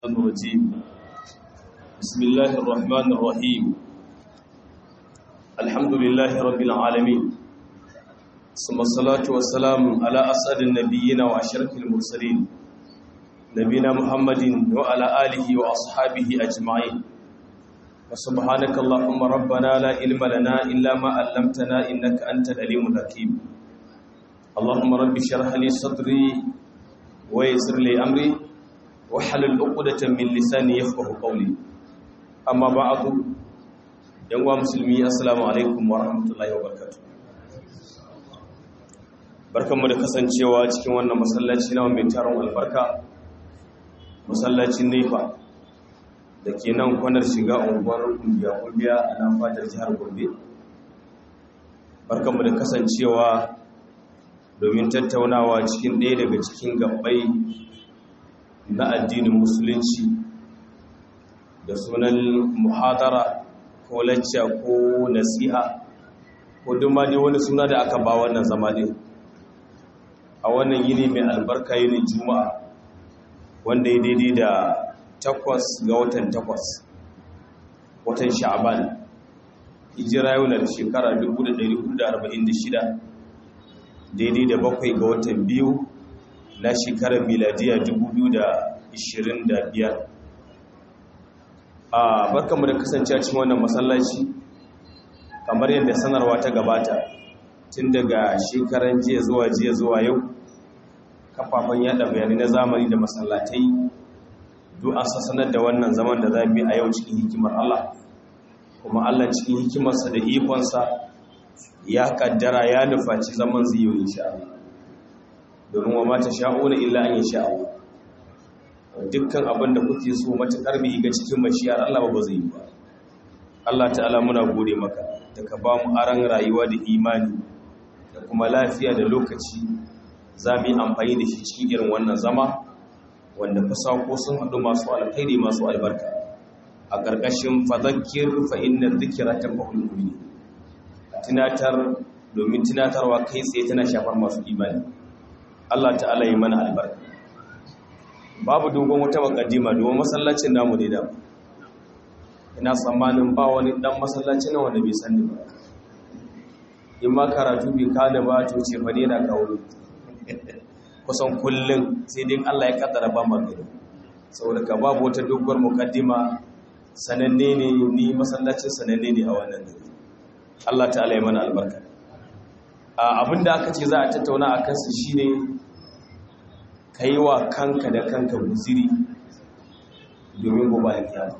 الرجيم بسم الله الرحمن الرحيم الحمد لله رب العالمين ثم الصلاة والسلام على أسعد النبيين وأشرف المرسلين نبينا محمد وعلى آله وأصحابه أجمعين وسبحانك اللهم ربنا لا علم لنا إلا ما علمتنا إنك أنت العليم الحكيم اللهم رب اشرح لي صدري ويسر لي أمري وحلل عقدة من لساني يفقهوا قولي أما بعد يا مسلمي السلام عليكم ورحمة الله وبركاته barkanmu da kasancewa cikin wannan masallaci na mai taron albarka masallacin Nefa da ke nan kwanar shiga unguwar Kumbiya a nan fadar jihar Gombe barkanmu da kasancewa domin tattaunawa cikin ɗaya daga cikin gabbai na addinin musulunci da sunan muhadara ko lacca ko nasiha ko duma dai wani suna da aka ba wannan zama din a wannan yini mai albarka yini juma'a wanda ya daidai da 8 ga watan sha'aban hijira yau na shekara 1446 daidai da 7 ga watan biyu na shekarar miladiya 2025 a barkanmu da kasance cikin wannan masallaci kamar yadda sanarwa ta gabata tun daga shekaran jiya zuwa yau kafafen yada bayanai na zamani da masallatai duk an sanar da wannan zaman da za mu yi a yau cikin hikimar Allah kuma Allah cikin hikimarsa da ikonsa ya kaddara ya nufaci zaman zai yi insha Allah domin wa mata sha'una illa an yi sha'u dukkan abin da kuke so matuƙar bai ga cikin mashiyar Allah ba zai yi ba Allah ta'ala muna gode maka da ka ba mu aran rayuwa da imani da kuma lafiya da lokaci za mu yi amfani da shi cikin irin wannan zama wanda fasako sun haɗu masu alkhairi masu albarka a ƙarƙashin fadhakkir fa inna dhikra tanfa'ul mu'minin tunatar domin tunatarwa kai tsaye tana shafar masu imani Allah ta'ala yi mana albarka babu dogon wata makaddima domin masallacin namu ne da ina tsammanin ba wani dan masallacin nan wanda bai sani ba in ma karatu bai kada ba to ce fa ne na kawo kusan kullun sai dai Allah ya kaddara ba magana saboda ka babu wata doguwar mukaddima sananne ne ni masallacin sananne ne a wannan gari Allah ta'ala yi mana albarka abinda aka ce za a tattauna a kansu shine ka yi wa kanka da kanka guziri domin gobe ya kiyama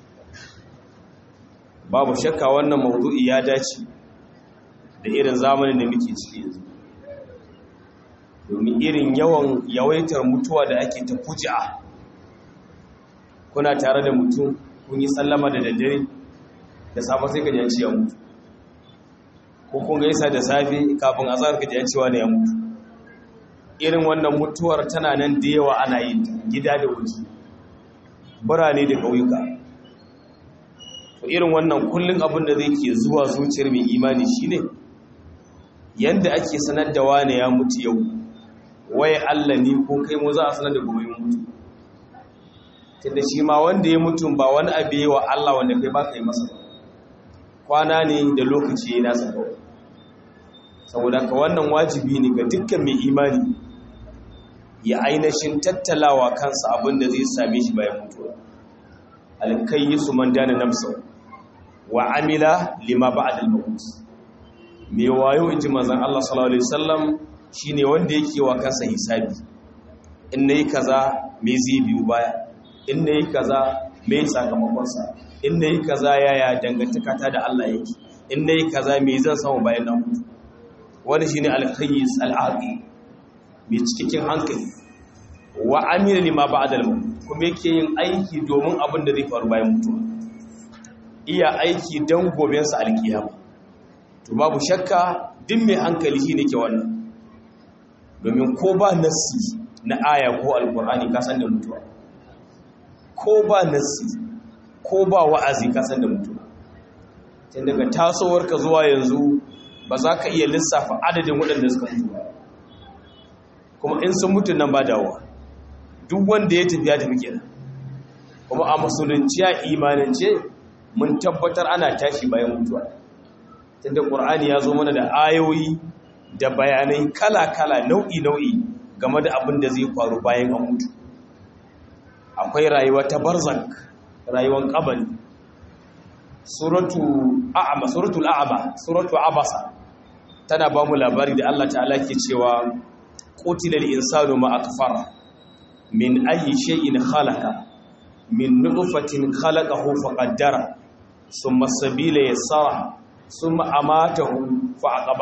babu shakka wannan mawdu'i ya dace da irin zamanin da muke ciki yanzu domin irin yawaitar mutuwa da ake ta fuji'a kuna tare da mutum kun yi sallama da daddare da safe sai ka ji an ce ya mutu ko kun gaisa da safe kafin azhar ka ji an cewa ne ya mutu irin wannan mutuwar tana nan da yawa ana yin gida da waje birane da ƙauyuka to irin wannan kullun abin da zai ke zuwa zuciyar mai imani shine yanda ake sanar da wani ya mutu yau waye Allah ni ko kai mu za a sanar da gobe mutu tunda shi ma wanda ya mutu ba wani abu wa Allah wanda kai ba ka yi masa kwana ne da lokaci ya nasa kawai saboda ka wannan wajibi ne ga dukkan mai imani ya ainihin tattalawa kansa abin da zai same shi bayan mutuwa alkayyisu man dana nafsa wa amila lima ba'da al-maut me wayo inji manzon Allah sallallahu alaihi wasallam shine wanda yake wa kansa hisabi in nayi kaza me zai biyu baya in nayi kaza me sakamakon sa in nayi kaza yaya dangantaka ta da Allah yake in nayi kaza me zan samu bayan na mutu wani shine al-khayyis al-aqi mai cikin hankali wa amila lima ba'da al-maut kuma yake yin aiki domin abin da zai faru bayan mutuwa iya aiki dan goben sa al-kiyama to babu shakka duk mai hankali shine ke wannan domin ko ba nassi na aya ko al-qur'ani ka san da mutuwa ko ba nassi ko ba wa'azi ka san da mutuwa tun daga tasowar ka zuwa yanzu ba za ka iya lissafa adadin waɗanda suka mutu ba kuma in sun mutu nan ba dawowa duk wanda ya tafi kenan kuma a musulunci a imanance mun tabbatar ana tashi bayan mutuwa tunda Qur'ani ya zo mana da ayoyi da bayanai kala-kala nau'i-nau'i game da abin da zai faru bayan an mutu. Akwai rayuwa ta barzak, rayuwar kabari. Suratul Abasa tana ba mu labari da Allah ta'ala ke cewa qutilal insanu ma akfara min ayyi shay'in khalaqa min nutfatin khalaqahu faqaddara thumma sabila yassara thumma amatahu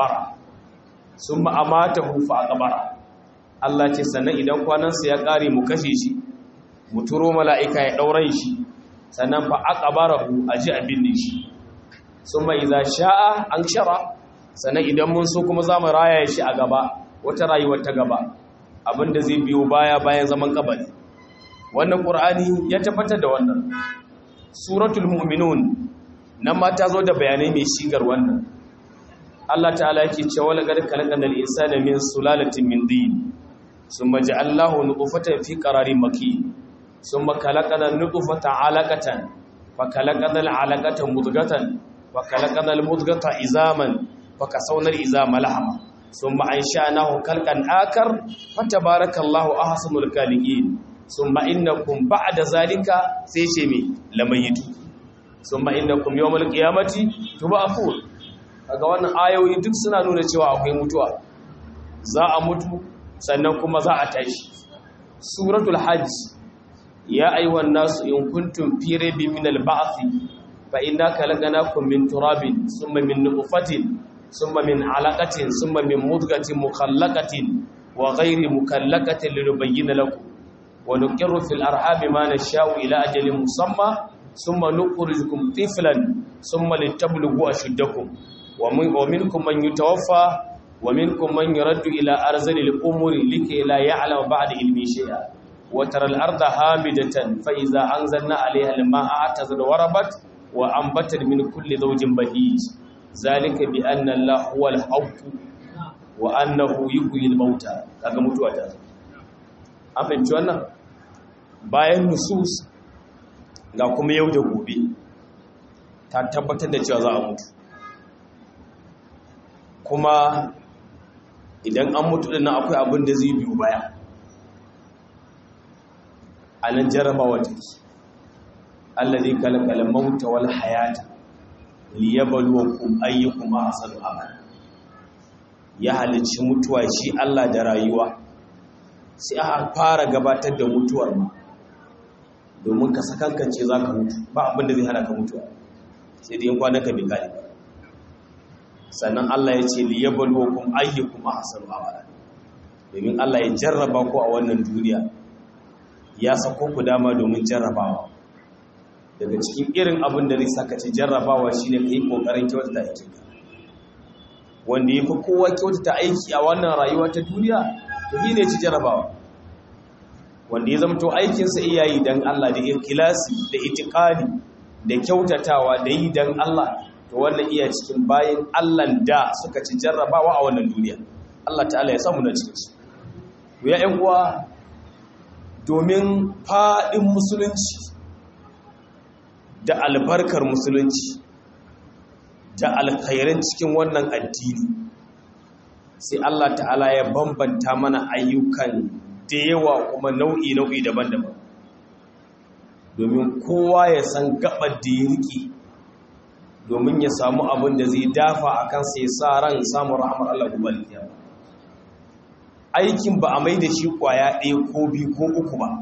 fa'aqbara Allah ce sannan idan kwanansa ya kare mu kashe shi mu turo mala'ika ya daure shi sannan fa'aqbarahu aji abin ne shi thumma idza sha'a anshara sannan idan mun so kuma zamu raya shi a gaba wata rayuwar ta gaba abinda zai biyo bayan zaman kabari. Wannan Qur'ani ya tabbatar da wannan. Suratul Mu'minun nan ma ta zo da bayanai mai shigar wannan. Allah ta'ala yake cewa laqad khalaqnal insana min sulalatin min tin thumma ja'alnahu nutfatan fi qararin makin thumma khalaqnal nutfata 'alaqatan fa khalaqnal 'alaqata mudghatan fa khalaqnal mudghata izaman fa kasawna al-izama lahma thumma ansha'nahu khalqan akar fa tabarakallahu ahsanul khaliqin thumma innakum ba'da zalika sai ce me lamayitu thumma innakum yawmal qiyamati tub'athun. Kaga wannan ayoyi duk suna nuna cewa akwai mutuwa, za a mutu sannan kuma za a tashi. Suratul Hajj ya ayyuhan nasu in kuntum fi raybin min al-ba'thi fa inna khalaqnakum min turabin thumma min nutfatin thumma min 'alaqatin thumma min mudghatin mukhallaqatin wa ghayri mukallaqatin linubayyana lakum wa nuqirru fil arhami ma nasha'u ila ajalin musamma thumma nukhrijukum tiflan thumma litablughu ashuddakum wa minkum man yutawaffa wa minkum man yuraddu ila arzalil umuri likay la ya'lamu ba'da ilmi shay'a wa taral arda hamidatan fa idza anzalna 'alayha al-ma'a atazad warabat wa anbatat min kulli zawjin bahij zalika bi anna allaha huwal haqq wa annahu yuhyil mauta. Kaga mutuwa ta an fahimci wannan bayan nusus ga kuma yau da gobe ta tabbatar da cewa za a mutu, kuma idan an mutu din nan akwai abin da zai biyo baya. Anan jarabawa take allazi khalaqal mauta wal hayata liyabluwakum ayyukum ahsanu amala. Ya halicci mutuwa shi Allah da rayuwa, sai aka fara gabatar da mutuwar ma domin ka sakankance za ka mutu, ba abin da zai hana ka mutuwa sai dai kwanaka bai gani ba. Sannan Allah ya ce liyabluwakum ayyukum ahsanu amala, domin Allah ya jarraba ku a wannan duniya, ya sako ku dama domin jarrabawa. Daga cikin irin abin da zai saka ci jarrabawa shine kai kokarin kyautata aiki. Wanda yafi kowa kyautata aiki a wannan rayuwa ta duniya to shi ne ci jarrabawa. Wanda ya zamto aikinsa iyayi dan Allah da ikhlasi da itiqadi da kyautatawa da yi dan Allah, to wannan iya cikin bayin Allah da suka ci jarrabawa a wannan duniya. Allah ta'ala ya samu na cikin su. Ya ƴan uwa, domin faɗin musulunci da albarkar musulunci da alkhairan cikin wannan addini, sai Allah ta'ala ya bambanta mana ayyukan da yawa kuma nau'i daban-daban, domin kowa ya san gabar da ya rike domin ya samu abin da zai dafa a kansa ya sa ran samun rahmar Allah gobe kiyama. Aikin ba a mai da shi kwaya ɗaya ko biyu ko uku ba.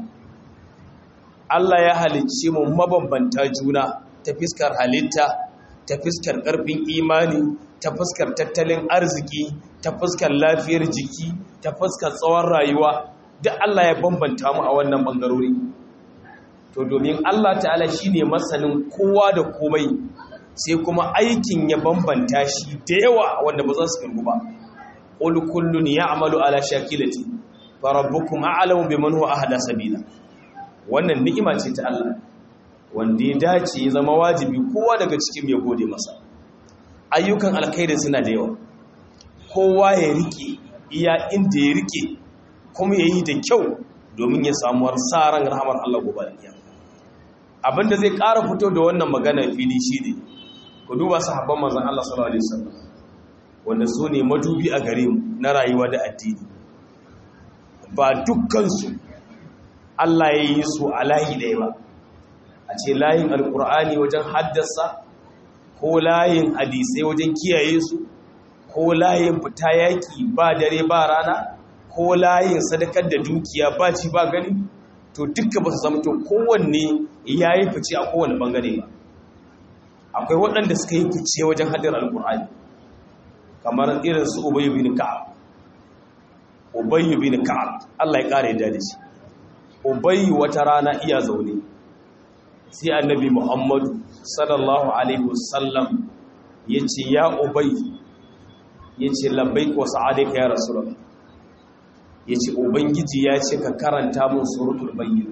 Allah ya halicce mu mabambanta juna ta fiskar halitta, ta fiskar ƙarfin imani, ta fuskar tattalin arziki, ta fuskar lafiyar jiki, ta fuskar tsawon rayuwa, duk Allah ya bambanta mu a wannan bangarori. To domin Allah ta'ala shine masanin kowa da komai, sai kuma aikin ya bambanta shi da yawa wanda ba za su kirgu ba. Qul kullun ya'malu ala shakilati fa rabbukum a'lamu biman huwa ahda sabila. Wannan ni'ima ce ta Allah wanda ya dace ya zama wajibi kowa daga cikin ya gode masa. Ayyukan alkhairi suna da yawa, kowa ya rike iya inda ya rike kuma ya yi da kyau domin ya samu saran rahamar Allah gobe da kiyama. abinda zai ƙara fito da wannan magana fili shine ku duba sahabban manzon Allah sallallahu alaihi wasallam wanda su ne madubi a gare mu na rayuwa da addini. Ba dukkansu Allah ya yi su a layi ɗaya ba, a ce layin alkur'ani wajen haddasa, ko layin hadisai wajen kiyaye su, ko layin fita yaƙi ba dare ba rana, ko layin sadakar da dukiya ba ci ba gani, to dukka ba su zama to kowanne ya yi fice a kowane ɓangare ba. Akwai waɗanda suka yi fice wajen haddar alkur'ani kamar irin su Ubayy bin Ka'ab. Ubayy bin Ka'ab Allah ya kare da shi. Ubayy wata rana iya zaune sai Annabi Muhammadu sallallahu alaihi wasallam yace ya Ubayy, yace labbaik wa sa'adaka ya rasulullah, yace ubangiji ya ce ka karanta mun suratul bayyina.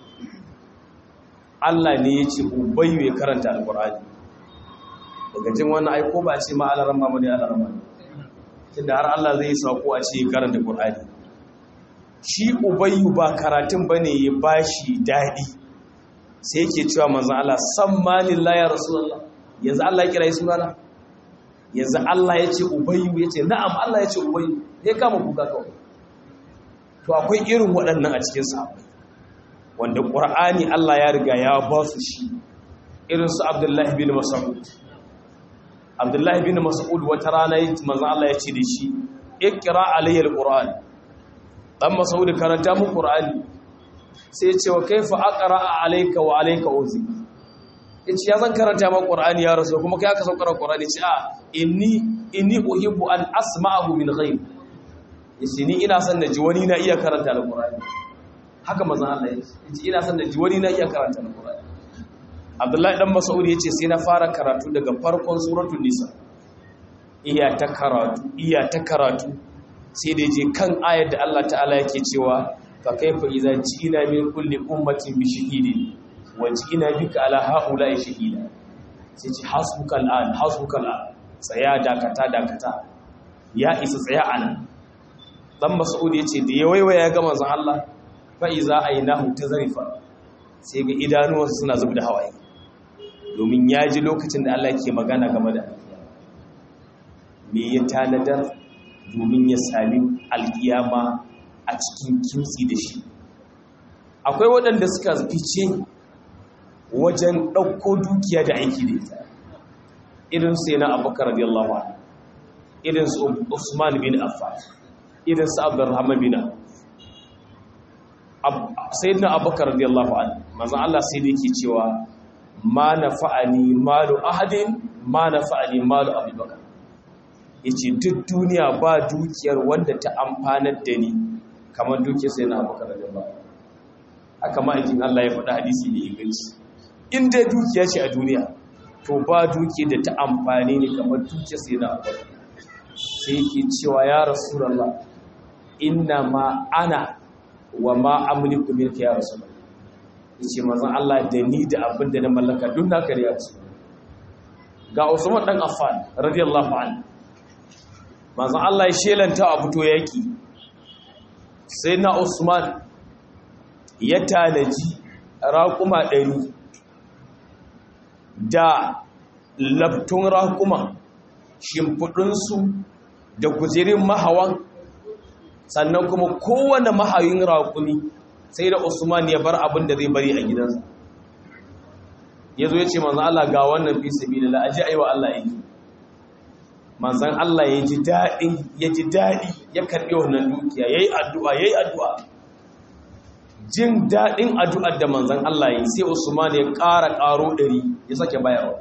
Allah ne yace Ubayy ya karanta alqur'ani. Daga jin wannan ai ko ba ce ma alaramma bane alaramma, tunda har Allah zai sako a ce karanta Qur'ani. Shi Ubayyu ba karatun bane ya bashi dadi, sai yake cewa manzon Allah sammanillahi ya rasulullah, yanzu Allah ya kira shi sunana, yanzu Allah ya ce Ubayyu, yace na'am Allah ya ce Ubayyu, sai kama kuka kawai. To akwai irin waɗannan a cikin sahabbai wanda Qur'ani Allah ya riga ya ba su shi, irin su Abdullah bin Mas'ud. Abdullahi bin Mas'ud wata rana manzon Allah ya ce da shi ikra alayya alquran, dan Mas'ud karanta mu Qur'ani. Sai ya ce wa kaifa aqra alayka wa alayka uzi, yace ya zan karanta ma Qur'ani ya rasul kuma kai aka saukar Qur'ani. Ce a inni uhibbu an asma'ahu min ghayr, yace ni ina son da ji wani na iya karanta alqur'ani. Haka manzon Allah ya ce ina son da ji wani na iya karanta alqur'ani. Abdullahi dan Mas'ud yace sai na fara karatu daga farkon suratul Nisa, iya ta karatu sai da je kan ayar da Allah ta'ala yake cewa fa kaifa idza ji'ina min kulli ummatin bi shahidin wa ji'ina bika ala haula'i shahida. Sai ce hasbukal an tsaya dakata ya isa tsaya anan. Dan Mas'ud yace da ya waiwaya ga manzon Allah fa iza aynahu tazrifa, sai ga idanuwansa suna zubda hawaye, domin ya ji lokacin da Allah ke magana game da alkiyama, me ya tanadar domin ya sami alkiyama a cikin kimtsi da shi. Akwai waɗanda suka fice wajen ɗauko dukiya da aiki da ita, irinsu yana Abubakar radiyallahu anhu, irinsu Usman bin Affan, irinsu Abdurrahman bin Auf. Sayyidina Abubakar radiyallahu anhu, manzon Allah sai da yake cewa ma nafa'ani malu ahadin ma nafa'ani malu Abubakar. Yace duk duniya ba dukiyar wanda ta amfanar da ni kamar dukiyar Sayyidina Abubakar radiyallahu anhu. Haka ma'aikin Allah ya faɗa hadisi ne inganci, in dai dukiya ce a duniya to ba dukiyar da ta amfane ni kamar dukiyar Sayyidina Abubakar. Sai yake cewa ya Rasulullah inna ma ana wa ma amliku milka ya Rasulullah, yace manzon Allah da ni da abin da na mallaka duk naka ne ya ce. Ga Usman dan Affan radiyallahu anhu, manzon Allah ya shelanta a fito yaki, sai na Usman ya tanaji raƙuma 100 da labtun raƙuma, shimfudunsu da kujerin mahawan, sannan kuma kowane mahayin raƙumi sai da Usman ya bar abin da zai bari a gidansa. Ya zo ya ce manzan Allah ga wannan fi sabilillah, aje ayi wa Allah yi. Manzan Allah ya ji daɗi ya karɓi wannan dukiya, ya yi addu'a. Jin daɗin addu'ar da manzan Allah ya yi sai Usman ya ƙaro 100 ya sake bayarwa.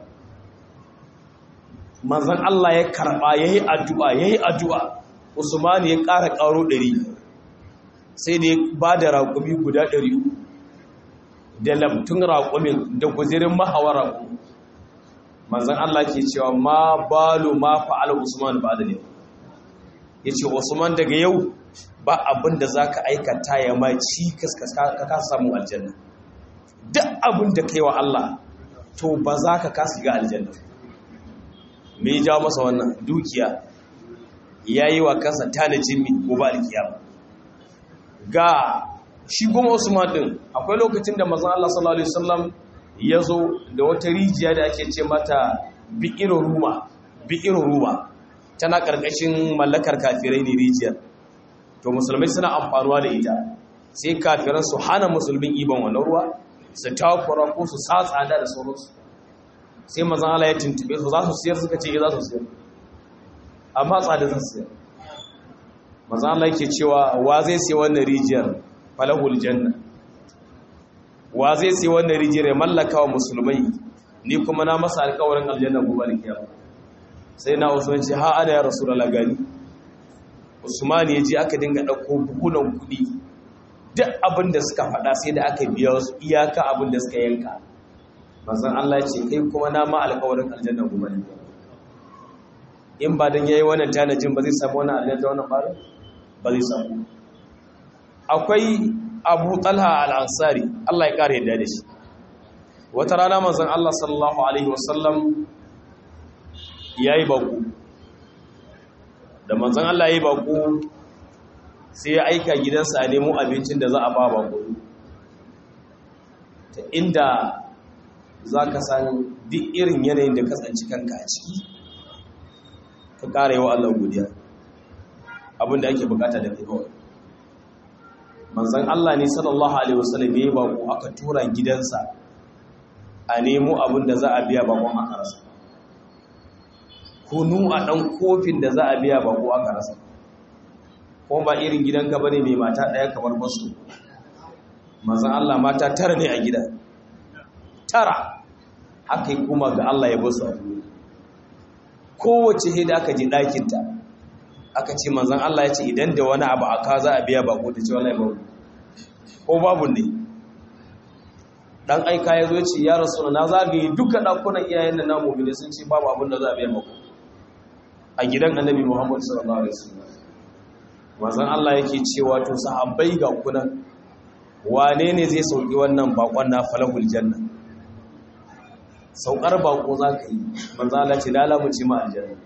Manzan Allah ya karɓa ya yi addu'a, Usman ya ƙaro 100, sai da ya ba da raƙumi guda 100 da lamtun raƙumin da guzirin mahawar raƙumi. Manzan Allah ke cewa ma balu ma fa'ala Usman ba da ne, ya ce Usman daga yau ba abin da za ka aikata ya ma cikas ka kasa samun aljanna. Duk abin da ka yi wa Allah to ba za ka kasa ga aljanna. Me ya jawo masa wannan dukiya? Ya yi wa kansa tanajin mi gobe alkiyama. Ga shi kuma Usman din akwai lokacin da manzon Allah sallallahu alaihi wasallam ya zo da wata rijiya da ake ce mata bi'iro ruma tana ƙarƙashin mallakar kafirai ne rijiyar, to musulmai suna amfanuwa da ita, sai kafiran su hana musulmin iban wannan ruwa, su takura ko su sa tsada da sauransu. Sai manzon Allah ya tuntube su, za su siyar? Suka ce za su siyar, amma tsada za su siyar. Manzon Allah yake cewa wa zai sai wannan rijiyar falahul janna, wa zai sai wannan rijiyar ya mallaka wa musulmai, ni kuma na masa alƙawarin aljanna gobe da kiyama. Sai na Usman ce ha ana ya Rasulullah gani. Usman ya je aka dinga dauko buhunan kuɗi, duk abin da suka faɗa sai da aka biya su iyaka abin da suka yanka. Manzon Allah ya ce kai kuma na ma alƙawarin aljanna gobe da kiyama. In ba dan yayi wannan tanajin ba zai samu wannan aljanna wannan ba zai samu. Akwai Abu Talha al-Ansari, Allah ya kare yadda da shi. Wata rana manzon Allah sallallahu alaihi wasallam yayi bako. Da manzon Allah yayi bako sai ya aika gidansa a nemo abincin da za a ba bako. Ta inda zaka san duk irin yanayin da ka tsanci kanka a ciki, ka kare wa Allah godiya. Abinda ake bukata da kai kawai. Manzon Allah ne sallallahu alaihi wasallam yayi bako, aka tura gidansa a nemo abin da za a biya bakon aka rasa. Kunu a ɗan kofin da za a biya bako aka rasa. Ko ba irin gidanka bane mai mata ɗaya kamar basu. Manzon Allah mata 9 ne a gida, 9. Haka yi kuma ga Allah ya basu a duniya. Kowace hida aka ji ɗakinta, aka ce manzon Allah ya ce idan da wani abu aka za a biya bako, ta ce wallahi babu, ko babu ne. Dan aika ya zo ce ya Rasul, na zagaye duka dakunan iyayen da na mu'mini sun ce babu abin da za a biya bako a gidan Annabi Muhammad sallallahu alaihi wasallam. Manzon Allah yake cewa to sahabbai ga kunan, wane ne zai sauki wannan bakon na falahul janna? Saukar bako za ka yi, manzon Allah ce lalamu ce ma aljanna.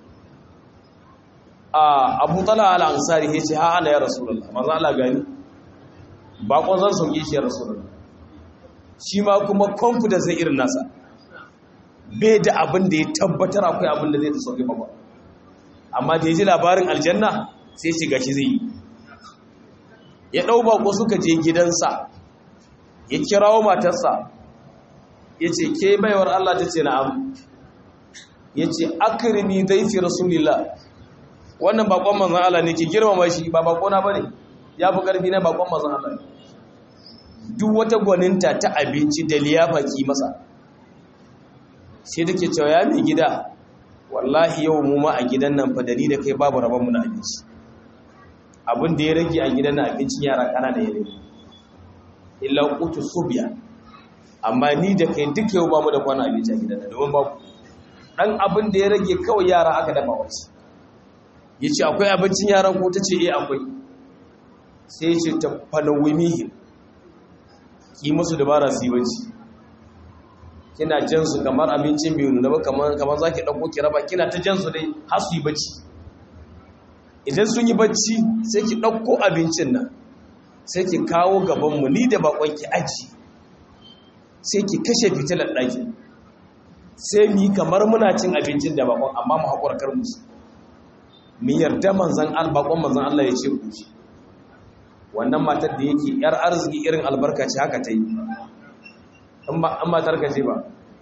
Abu Talha al-Ansari ya ce ha ana ya Rasulullah, manzon Allah gani bakon zan sauke shi ya Rasulullah. Shi ma kuma confidence zai irin nasa, bai da abin da ya tabbatar akwai abin da zai ta sauke ba, amma da ya ji labarin aljanna sai shiga shi zai yi. Ya ɗau bako suka je gidansa, ya kirawo matarsa, ya ce ke baiwar Allah, ta ce na'am. Ya ce akrimi daifi rasulillah, wannan bakon manzan Allah ne, ki girmama shi, ba bakona ba ne, ya fi ƙarfi na bakon manzan Allah ne. Duk wata gwaninta ta abinci da liyafa ki masa. Sai take cewa ya mai gida, wallahi yau mu ma a gidan nan fa dari da kai babu rabon mu na abinci. Abin da ya rage a gidan nan abincin yara kana da yare. Illa qutu subya. Amma ni da kai duk yau ba mu da kwana abinci a gidan nan, domin babu. Dan abin da ya rage kawai yara aka dafa wasu. Yace akwai abincin yaran ko tace eh akwai. Sai yace ta falawimihi. Ki musu dabara su yi bacci, kina jansu kamar abincin biyu nuna ba, kamar za ki ɗauko ki raba, kina ta jansu dai har su yi bacci. Idan sun yi bacci sai ki ɗauko abincin nan, sai ki kawo gabanmu ni da bakon ki aji, sai ki kashe fitilar ɗaki, sai mu yi kamar muna cin abincin da bakon, amma mu haƙura kar musu. Mu yarda bakon manzan Allah ya ce ku ci. Wannan matar da yake yar arziki irin albarka ce haka ta yi, an matar ka ce ba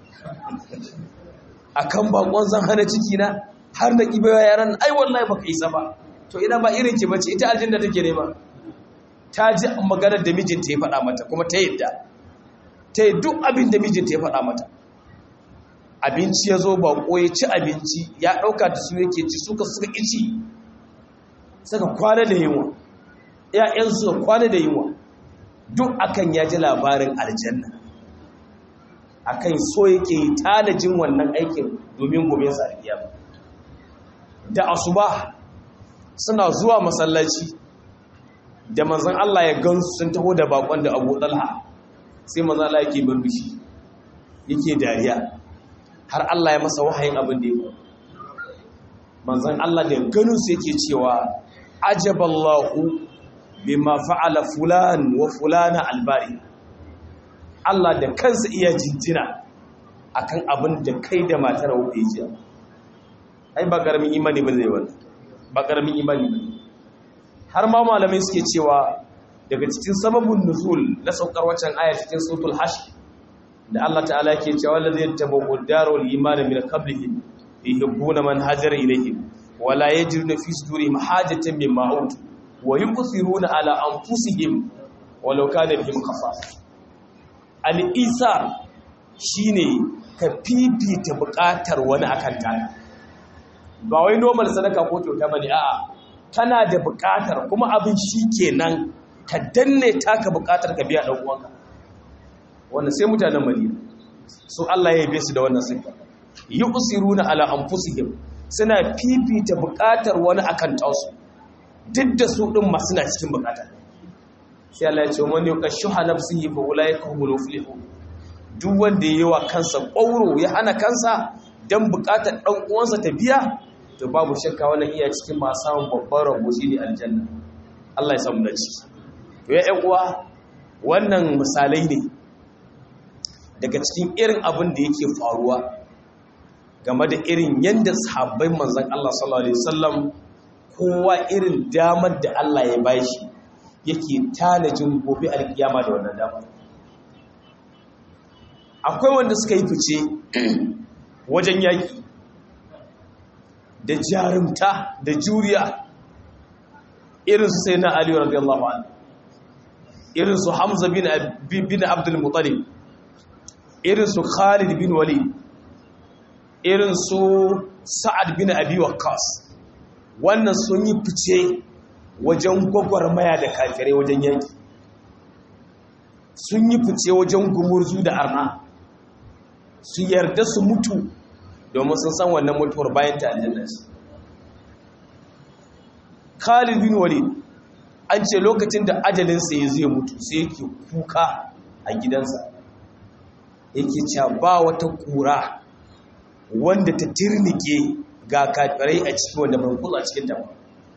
a kan bakon zan hana ciki na har da ƙibewa yaran, ai wallahi baka isa ba. To ina ba irin ki bace, ita aljanna take nema. Ta ji maganar da mijinta ya faɗa mata kuma ta yadda, ta yi duk abin da mijinta ya faɗa mata. Abinci ya zo bako ya ci abinci, ya ɗauka da su yake ci, suka ci, suka kwana da yunwa. ‘Ya'yansu kwana da yunwa, duk akan ya ji labarin aljanna, akan so yake yi tanajin wannan aikin domin gobe sa'adiyya. Da asuba suna zuwa masallaci, da manzan Allah ya gansu sun taho da bakon da Abu Talha, sai manzan Allah yake burbushi, yake dariya, har Allah ya masa wahayin abin da ya faru. Manzan Allah da ganinsu yake cewa, ajaballahu bima fa'ala fulan wa fulana albari. Allah da kansa iya jinjina akan abin da kai da matar kuke ji. Ai ba karamin imani bane wannan, ba karamin imani bane. Har ma malamai suke cewa daga cikin sababun nuzul na saukar waccan aya cikin suratul hashr da Allah ta'ala yake cewa allazina tabawwa'u darul iman min qablihim yuhibbuna man hajara ilayhim wa la yajiduna fi sudurihim hajatan mimma utu wa yuqsiruna ala anfusihim walau kana bihim khasasa. Al-isar shine ka fifita buƙatar wani akan ta, ba wai normal sadaka ko kyauta bane, a'a kana da buƙatar kuma abin shikenan ka danne taka buƙatar ka biya dan uwanka. Wannan sai mutanen Madina su Allah ya yabe su da wannan sifa, yuqsiruna ala anfusihim, suna fifita buƙatar wani akan tasu duk da su din ma suna cikin buƙata. Sai Allah ya ce man yuqashuha nafsihi fa ulaika humul muflihun. Duk wanda yayi wa kansa ƙauro ya hana kansa dan buƙatar dan uwansa ta biya, to babu shakka wannan iya cikin masu samun babbar rabo shine aljanna. Allah ya samu dace. To ya ƴan uwa, wannan misalai ne daga cikin irin abin da yake faruwa game da irin yanda sahabbai manzon Allah sallallahu alaihi wasallam kowa irin damar da Allah ya bashi yake tanajin gobe alkiyama da wannan damar. Akwai wanda suka yi fice wajen yaki da jarumta da juriya, irin su sai na Ali radiyallahu anhu, irin su Hamza bin Abdul Muttalib, irin su Khalid bin Walid, irin su Sa'ad bin Abi Waqqas. Wannan sun yi fice wajen gwagwarmaya da kafirai wajen yaki, sun yi fice wajen gumurzu da arna, su yarda su mutu domin sun san wannan mutuwar bayan ta aljanna ce. Khalid bin Walid an ce lokacin da ajalinsa ya zai mutu sai yake kuka a gidansa, yake cewa ba wata kura wanda ta tirnike ga kafirai a ciki wanda ban kula cikin ta ba.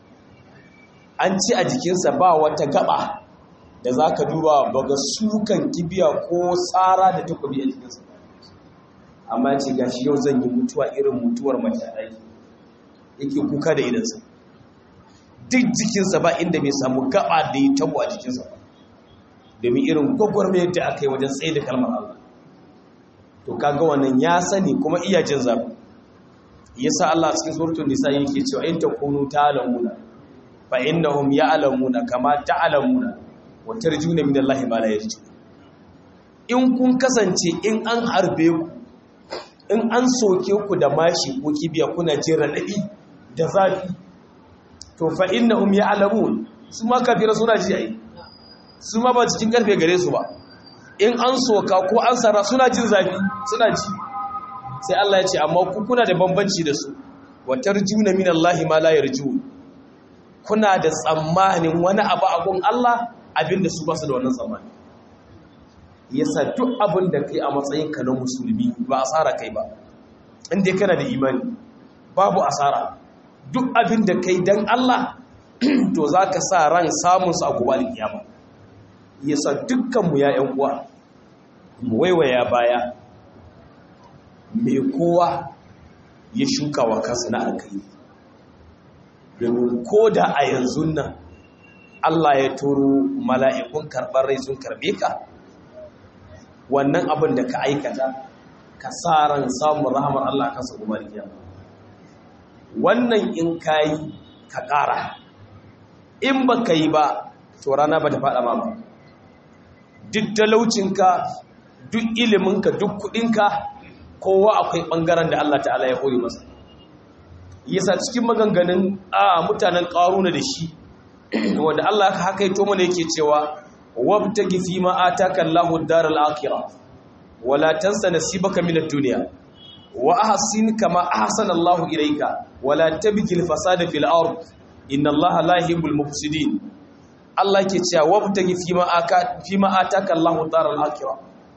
An ce a jikinsa ba wata gaba da za ka duba ba ga sukan kibiya ko tsara da takobi a jikinsa, amma ce ga shi yau zan yi mutuwa irin mutuwar mace a ɗaki, yake kuka da idansa. Duk jikinsa ba inda bai samu gaba da ya tabo a jikinsa ba, domin irin gwagwarmayar da aka yi wajen tsaye da kalmar Allah. To kaga wannan ya sani kuma iya jin zafi. Yasa Allah cikin suratul nisa yake cewa in takunu ta'lamuna fa innahum ya'lamuna kama ta'lamuna wa tarjuna min Allah ma la yarju. In kun kasance in an harbe ku, in an soke ku da mashi ko kibiya kuna jin radadi da zafi, to fa innahum ya'lamun, su ma kafira suna ji ai, su ma ba cikin karfe gare su ba. In an soka ko an sara suna jin zafi, suna ji. Sai Allah ya ce amma ku kuna da bambanci da su, wa tarjuna min Allah ma la yarjun, kuna da tsammanin wani abu a gun Allah abinda su ba su da wannan tsammani. Yasa duk abin da kai a matsayin ka na musulmi ba asara kai ba, inda kana da imani babu asara. Duk abin da kai dan Allah to zaka sa ran samun su a gobe alkiyama. Yasa dukkan mu ya ƴan uwa mu waiwaya baya, me kowa ya shuka wa kansa na alkai. Domin ko da a yanzu nan Allah ya turo mala'ikun karɓar rai sun karɓe ka, wannan abin da ka aikata ka sa ran samun rahamar Allah kansa gobe alkiyama. Wannan in kayi ka ƙara, in ba ka yi ba to rana ba ta faɗa ma ba. Duk talaucinka, duk iliminka, duk kuɗinka, kowa akwai ɓangaren da Allah ta'ala ya hori masa. Yasa cikin maganganun mutanen ƙaruna da shi, wanda Allah haka yi to mana yake cewa wabtagi fi ma ataka Allahu ad-daral akhirah wala tansa nasibaka min ad-dunya wa ahsin kama ahsana Allahu ilayka wala tabghi al-fasada fil ard inna Allaha la yuhibbul mufsidin. Allah ke cewa wabtagi fi ma ataka Allahu ad-daral akhirah,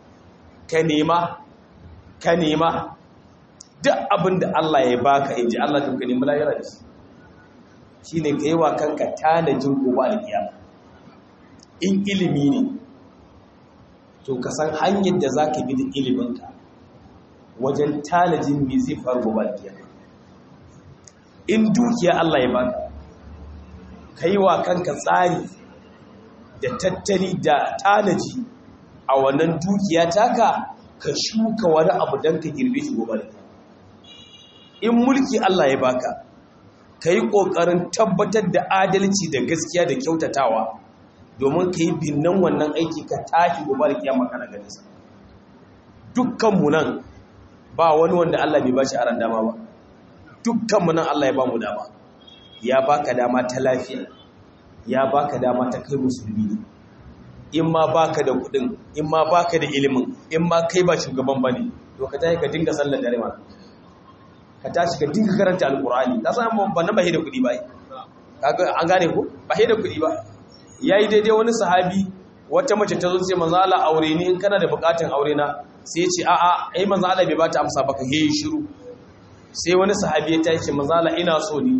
ka nema duk abinda Allah ya baka, inji Allah, to ka nemi lahira da shi shine kai wa kanka tanajin gobe alkiyama. In ilimi ne to ka san hanyar da za ka bi da iliminka wajen tanajin me zai faru gobe kiyama. In dukiya Allah ya baka, kai wa kanka tsari da tattali da tanaji a wannan dukiya taka, ka shuka wani abu don ka girbe shi gobe da kiyama. In mulki Allah ya baka, ka yi ƙoƙarin tabbatar da adalci da gaskiya da kyautatawa domin ka yi binnan wannan aiki ka tashi gobe da kiyama kana ganin sa. Dukkanmu nan ba wani wanda Allah bai ba shi aran dama ba. Dukkanmu nan Allah ya ba mu dama. Ya baka dama ta lafiya, ya baka dama ta kai musulmi ne. In ma baka da kuɗin, in ma baka da ilimin, in ma kai ba shugaban bane, to ka tashi ka dinga sallar dare ma. Ka tashi ka dinga karanta alkur'ani. Ka san ban na bahe da kuɗi ba. Kaga an gane ko? Bahe da kuɗi ba. Yayi daidai wani sahabi wata mace ta zo ce manzo Allah aure ni in kana da bukatun aure na, sai ya ce a'a ai manzo Allah bai bata amsa ba, ka yi shiru. Sai wani sahabi ya tashi manzo Allah ina so ni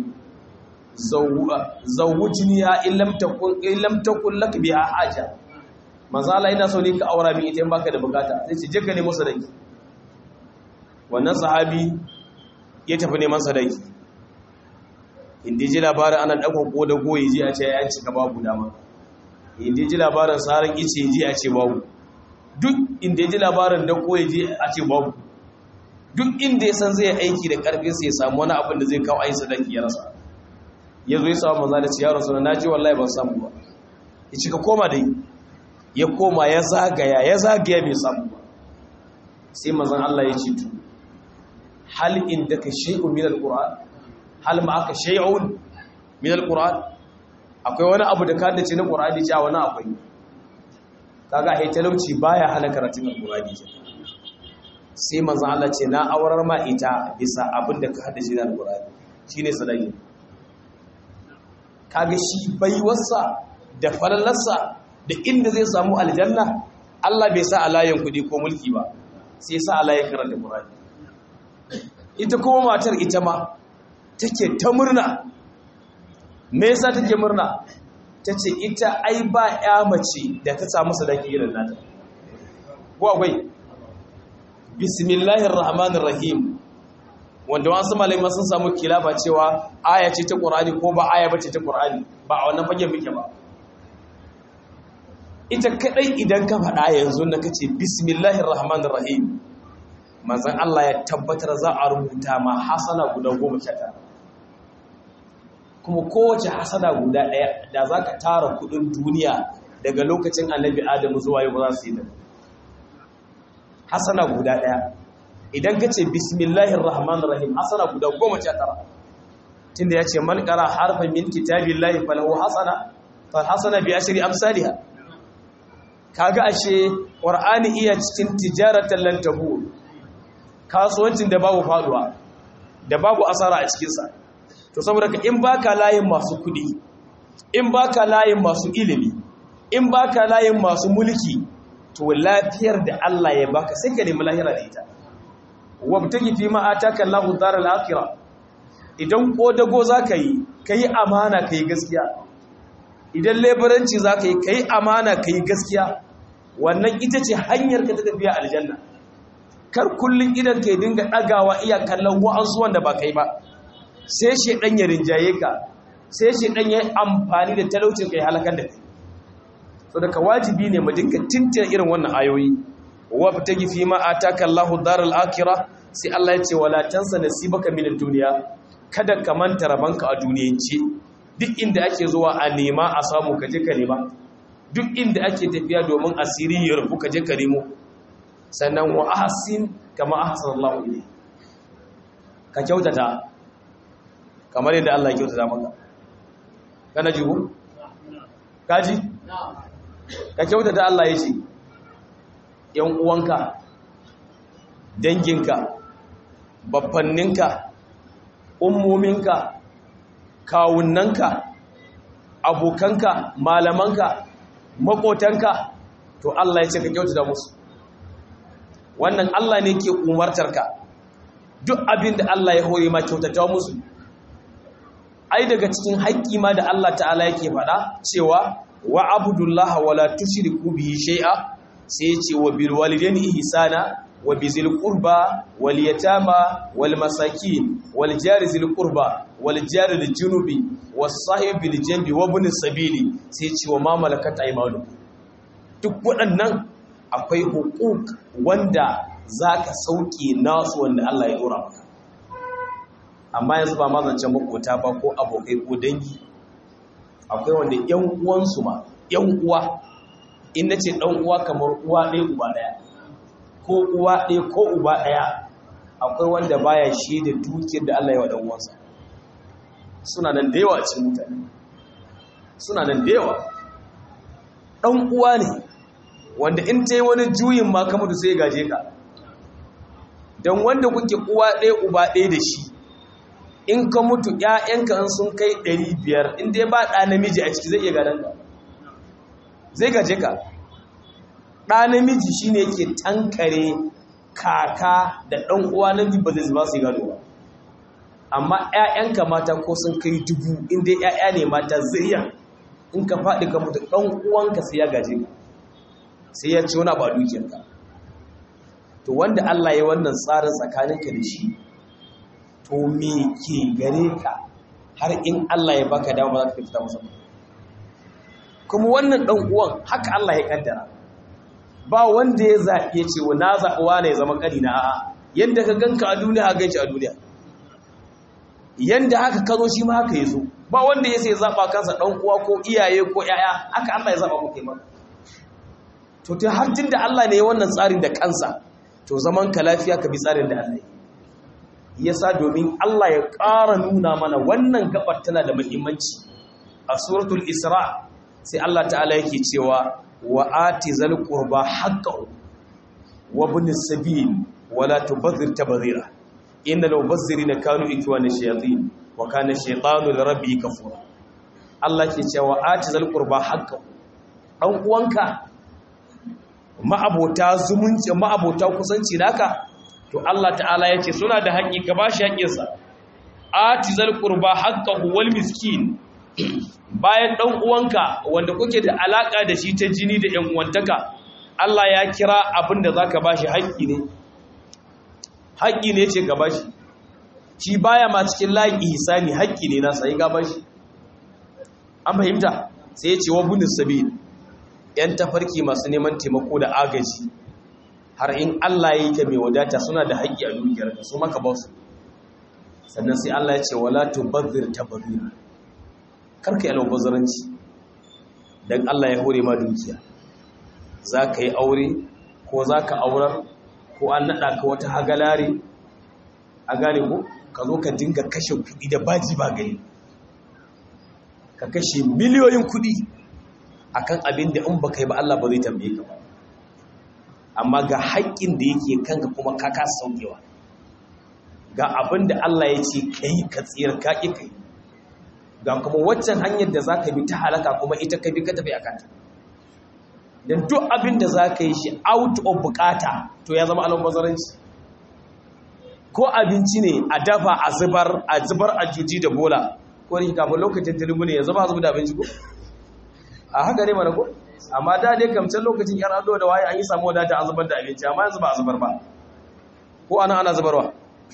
zawujniha in lam takun lak biha haja. Manzo Allah ina so ni ka aura min ita in baka da bukata. Sai ce je ka nemo sadaki. Wannan sahabi ya tafi neman sadaki, inda ji labarin ana ɗaukar ko da goyi ji a ce ya cika babu dama, inda ji labarin tsarin ice ji a ce babu, duk inda ji labarin da koyi ji a ce babu, duk inda ya san zai aiki da ƙarfinsa ya samu wani abin da zai kawo ayi sadaki ya rasa. Ya zo ya samu maza da ce, ya rasu na ji wallahi ban samu ba. Ya cika koma dai, ya koma ya zagaya bai samu ba. Sai mazan Allah ya ce tu, hal indaka shay'un min al-Qur'an, hal ma'aka shay'un min al-Qur'an, akwai wani abu da ka dace na Qur'ani ja wani akwai. Kaga ai talauci baya hana karatun al-Qur'ani ce. Sai manzon Allah ce na aurar ma ita bisa abin da ka haddace na al-Qur'ani, shine sadaki. Kaga shi baiwarsa da falalarsa da inda zai samu aljanna, Allah bai sa alayan kudi ko mulki ba, sai sa alayan karanta Qur'ani. Ita kuma matar ita ma take ta murna. Me yasa take murna? Tace ita ai ba ya mace da ta samu sadaki irin nata. Ko akwai? Bismillahir Rahmanir Rahim, wanda wasu malamai sun samu kilafa cewa aya ce ta Qur'ani ko ba aya bace ta Qur'ani, ba a wannan fagen muke ba. Ita kadai idan ka faɗa yanzu na kace Bismillahir Rahmanir Rahim, manzan Allah ya tabbatar za a rubuta ma hasana guda 19, kuma kowace hasana guda ɗaya da za ka tara kudin duniya daga lokacin annabi Adamu zuwa yau ba za su yi da hasana guda ɗaya. Idan ka ce bismillahir rahmanir rahim, hasana guda 19, tunda ya ce man qara harfan min kitabillahi falahu hasana fa hasana bi ashri amsalha. Kaga ashe Qur'ani iya cikin tijaratan lan tabur, kasuwancin da babu faduwa, da babu asara a cikinsa. To saboda ka in baka layin masu kudi, in baka layin masu ilimi, in baka layin masu mulki, to lafiyar da Allah ya baka sai ka nemi lahira da ita. Wabtagi fi ma ataka Allahu daral akhirah. Idan kodago zaka yi, kai amana kai gaskiya. Idan leburanci zaka yi, kai amana kai gaskiya. Wannan ita ce hanyar ka ta tafiya aljanna. Kar kullun idan ka dinga dagawa iya kallon wa'ansu wanda ba kai ba, sai shedan ya rinjaye ka, sai shedan ya amfani da talaucin kai halakar da kai. So daga wajibi ne mu dinga tintina irin wannan ayoyi. Wabtagi fi ma ataka Allahu daral akhirah, sai Allah ya ce wala tansa nasibaka minad dunya, kada ka manta rabanka a duniyance. Duk inda ake zuwa a nema a samu ka je ka nema, duk inda ake tafiya domin asiri ya rufu ka je ka nemo. Sannan wa ahsin kama ahsanallahu ilayk, ka kyautata kamar yadda Allah ya kyautata maka. Kana jihu? Kaji? Ka kyautata, Allah ya ce ‘yan uwanka, danginka, babbanninka, ummominka, kawunanka, abokanka, malamanka, makotanka, to Allah ya ce ka kyautata musu. Wannan Allah ne ke umartarka, duk abin da Allah ya hore ma kyautata musu. Ai daga cikin haƙƙi ma da Allah ta'ala yake faɗa cewa wa abudullaha wala tushriku bihi shay'a sai ya ce wa bil walidaini ihsana wa bizil qurba wal yatama wal masakin wal jari zil qurba wal jari lil junubi was sahib bil janbi wa ibn sabili sai ya ce wa ma malakat aymanukum. Duk waɗannan akwai hukuk wanda zaka sauke nasu wanda Allah ya dora maka. Amma yanzu ba mazancen makota ba ko abokai ko dangi, akwai wanda ƴan uwansu ma ƴan uwa, in nace ɗan uwa kamar uwa ɗaya uba ɗaya ko uwa ɗaya ko uba ɗaya, akwai wanda baya shi da dukiyar da Allah ya wa ɗan uwansa. Suna nan da yawa a cikin mutane, suna nan da yawa. Ɗan uwa ne wanda in ta yi wani juyin ma ka mutu sai ya gaje ka, don wanda kuke uwa ɗaya uba ɗaya da shi, in ka mutu ‘ya'yanka in sun kai 500 in dai ba ɗa namiji a ciki zai iya gadon ka, zai gaje ka. Ɗa namiji shi ne yake tankare kaka da ɗan uwa namiji ba zai ba su yi gado ba. Amma ‘ya'yanka mata ko sun kai 1000 in dai ‘ya'ya ne mata zuriya, in ka faɗi ka mutu ɗan uwanka sai ya gaje ka, sai ya ci wani ba dukiyarka. To wanda Allah ya wannan tsarin tsakaninka da shi, to me ke gare ka har in Allah ya baka dama za ka fita masa. Kuma wannan ɗan uwan haka Allah ya kaddara, ba wanda ya zaɓi ya ce wa na zaɓuwa ne zama ƙarina. A'a, yadda ka ganka a duniya a ganci a duniya, yadda haka ka zo shi ma haka ya zo. Ba wanda ya sai zaɓa kansa ɗan uwa ko iyaye ko ‘ya'ya, haka Allah ya zaɓa muka yi maka. To ta har tun da Allah ne ya wannan tsarin da kansa, to zaman ka lafiya ka bi tsarin da Allah ya yasa, domin Allah ya ƙara nuna mana wannan gabar tana da muhimmanci. A suratul Isra sai Allah ta'ala yake cewa wa ati zal qurba haqqahu wa ibn sabil wa la tubadhir tabdhira innal mubazzirina kanu ikwana shayatin wa kana shaytanu li rabbihi kafura. Allah ke cewa ati zal qurba haqqahu, dan uwanka ma'abota zumunci ma'abota kusanci naka, to Allah ta'ala ya ce suna da haƙƙi ka ba shi haƙƙinsa. Ati zal qurba haqqahu wal miskin, bayan ɗan uwanka wanda kuke da alaƙa da shi ta jini da ƴan uwantaka, Allah ya kira abin da zaka ba shi haƙƙi ne. Haƙƙi ne ce ka ba shi, shi baya ma cikin layin ihsani, haƙƙi ne nasa yi ga ba shi. An fahimta? Sai ya ce wa bunus sabil, ‘yan tafarki masu neman taimako da agaji, har in Allah ya yi ta mai wadata suna da haƙƙi a dukiyar da su maka ba su. Sannan sai Allah ya ce wala tubazzir tabzira, karka yi almubazzaranci. Dan Allah ya hore ma dukiya, za ka yi aure ko za ka aurar ko an naɗa ka wata hagalare, a gane ko ka zo ka dinga kashe kuɗi da baji ba gani, ka kashe miliyoyin kuɗi akan abin da in baka yi ba Allah ba zai tambaye ka ba. Amma ga haƙƙin da yake kanka kuma ka kasa saukewa, ga abin da Allah ya ce kai ka tsira ka ƙi kai, ga kuma waccan hanyar da za ka bi ta halaka kuma ita ka bi ka tafi a kanta. Don duk abin da za ka yi shi out of bukata to ya zama almubazzaranci. Ko abinci ne a dafa a zubar a juji da bola, ko ne kafin lokacin tilibu ne ya zama zubar da abinci ko a haka ne mana ko. Amma da dai kamcin lokacin yar ado da waye an yi samu wadata an zubar da abinci, amma yanzu ba a zubar ba, ko ana zubarwa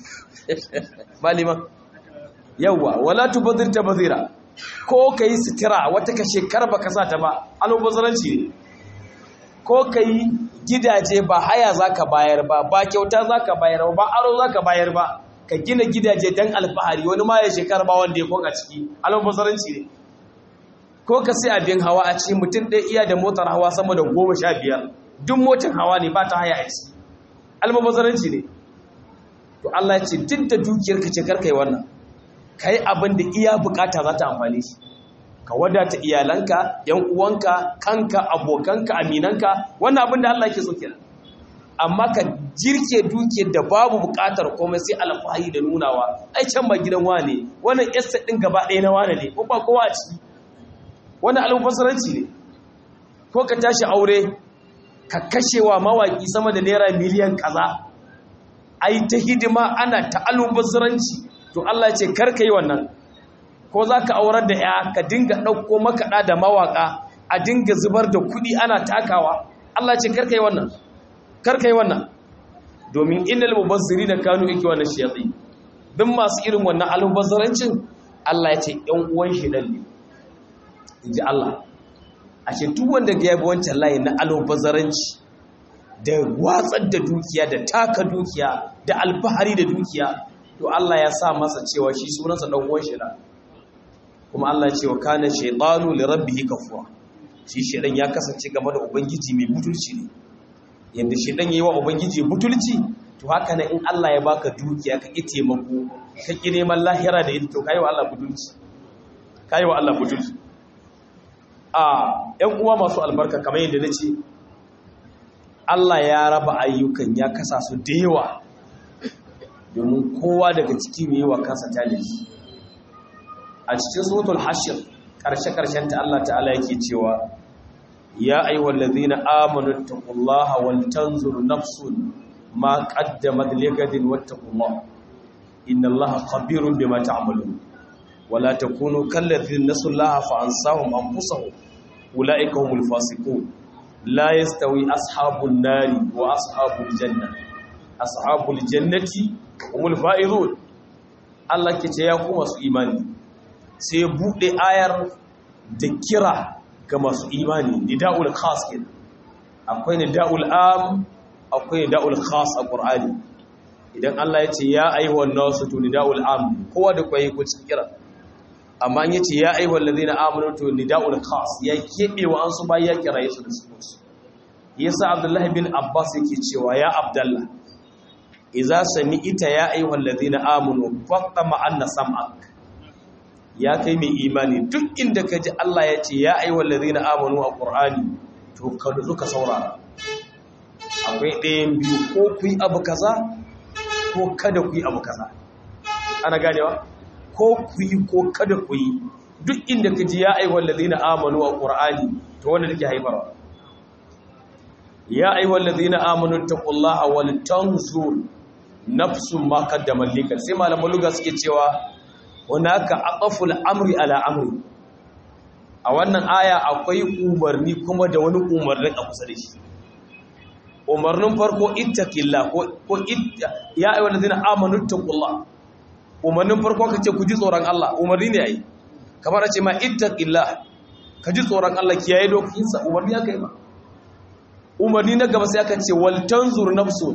malima. Yawwa wala tubadhir tabdhira, ko kai sitira wata ka shekar baka sa ta ba almubazzaranci ne. Ko kai gidaje ba haya zaka bayar ba kyauta zaka bayar ba aro zaka bayar ba, ka gina gidaje dan alfahari, wani ma ya shekar ba wanda ya koka ciki, almubazzaranci ne. Ko ka sai abin hawa a cikin mutum ɗaya iya da motar hawa sama da 15, duk motar hawa ne ba ta haya a ciki, almubazzaranci ne. To Allah ya ce duk da dukiyarka ce karkai wannan, kai abin da iya bukata za ta amfane shi, ka wadata iyalanka, yan uwanka, kanka, abokanka, aminanka, wannan abin da Allah yake so kenan. Amma ka jirke dukiyar da babu bukatar komai sai alfahari da nunawa, ai can ma gidan wane, wannan estate din gaba ɗaya na wane ne, ko ba kowa a ciki, wannan almubazzaranci ne. Ko ka tashi aure ka kashewa mawaki sama da naira miliyan kaza, ai ta hidima ana ta almubazzaranci, to Allah ce karka yi wannan. Ko za ka aurar da ya ka dinga ɗauko makaɗa da mawaƙa a dinga zubar da kuɗi ana takawa, Allah ce karka yi wannan domin innal mubazzirina kanu ikwana shayatin dan masu irin wannan almubazzarancin Allah ya ce ɗan uwan shedan ne inji Allah ashe duk wanda ga yabi wancan layi na almubazzaranci da watsar da dukiya da taka dukiya da alfahari da dukiya to Allah ya sa masa cewa shi sunansa ɗan uwan shedan kuma Allah ya ce wa kana shaytanu li rabbihi kafura shi shedan ya kasance game da ubangiji mai butulci ne yanda shedan yayi wa ubangiji butulci to haka ne in Allah ya baka dukiya ka ki taimako ka ki neman lahira da ita to kai wa Allah butulci ƴan uwa masu albarka kamar yadda nace Allah ya raba ayyukan ya kasa su da yawa domin kowa daga cikin yayi wa kansa talibi a cikin suratul hashr karshe ta Allah ta'ala yake cewa ya ayyuhal ladhina amanu taqullaha wal tanzur nafsun ma qaddamat lighadin wattaqullaha innallaha khabirun bima ta'malun wala takunu kal ladhina nasullaha fa ansahum anfusahum ulaika humul fasiqun la yastawi ashabun nari wa ashabul jannati humul faizun Allah ke ce ya ku masu imani sai bude ayar da kira ga masu imani nida'ul khas kenan akwai nida'ul am akwai nida'ul khas a Qur'ani idan Allah ya ce ya ayyuhan nasu to nida'ul am kowa da kwaye ko cikin kira amma an yace ya ayyuhal ladina amanu to nida'ul khas ya kebe wa an su bai ya kira Yesu da su yasa Abdullah bin Abbas yake cewa ya Abdullah idza sami'ta ya ayyuhal ladina amanu faqama anna sam'ak ya kai mai imani duk inda ka ji Allah ya ce ya ayyuhal ladina amanu a Qur'ani to ka nutsu ka saurara akwai ɗayan biyu ko ku yi abu kaza ko kada ku yi abu kaza ana ganewa ko ku yi ko kada ku yi duk inda ka ji ya ayyuhal ladina amanu a Qur'ani to wanda take haifarwa ya ayyuhal ladina amanu taqullaha wal tanzur nafsun ma qaddamat likan sai malaman lugha suke cewa hunaka aqaful amri ala amri a wannan aya akwai umarni kuma da wani umarnin a kusa da shi umarnin farko ittaqillah ko ya ayyuhal ladina amanu taqullah umarnin farko kace ku ji tsoron Allah umarni ne ai kamar ce ma ittaqillah ka ji tsoron Allah kiyaye dokokinsa umarni aka yi ba umarni na gaba sai aka ce wal tanzur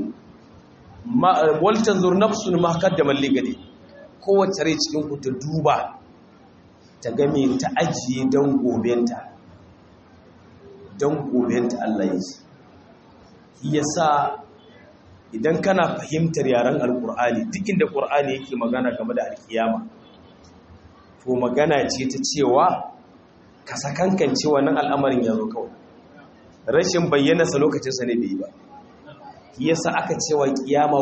nafsun ma qaddamat ligadi kowace rai cikin ku ta duba ta game ta ajiye don gobenta Allah ya ce yasa idan kana fahimtar yaren alkur'ani duk inda qur'ani yake magana game da alkiyama to magana ce ta cewa ka sakankance wannan al'amarin yazo kawai rashin bayyana sa lokacin sa ne bai ba yasa aka cewa kiyama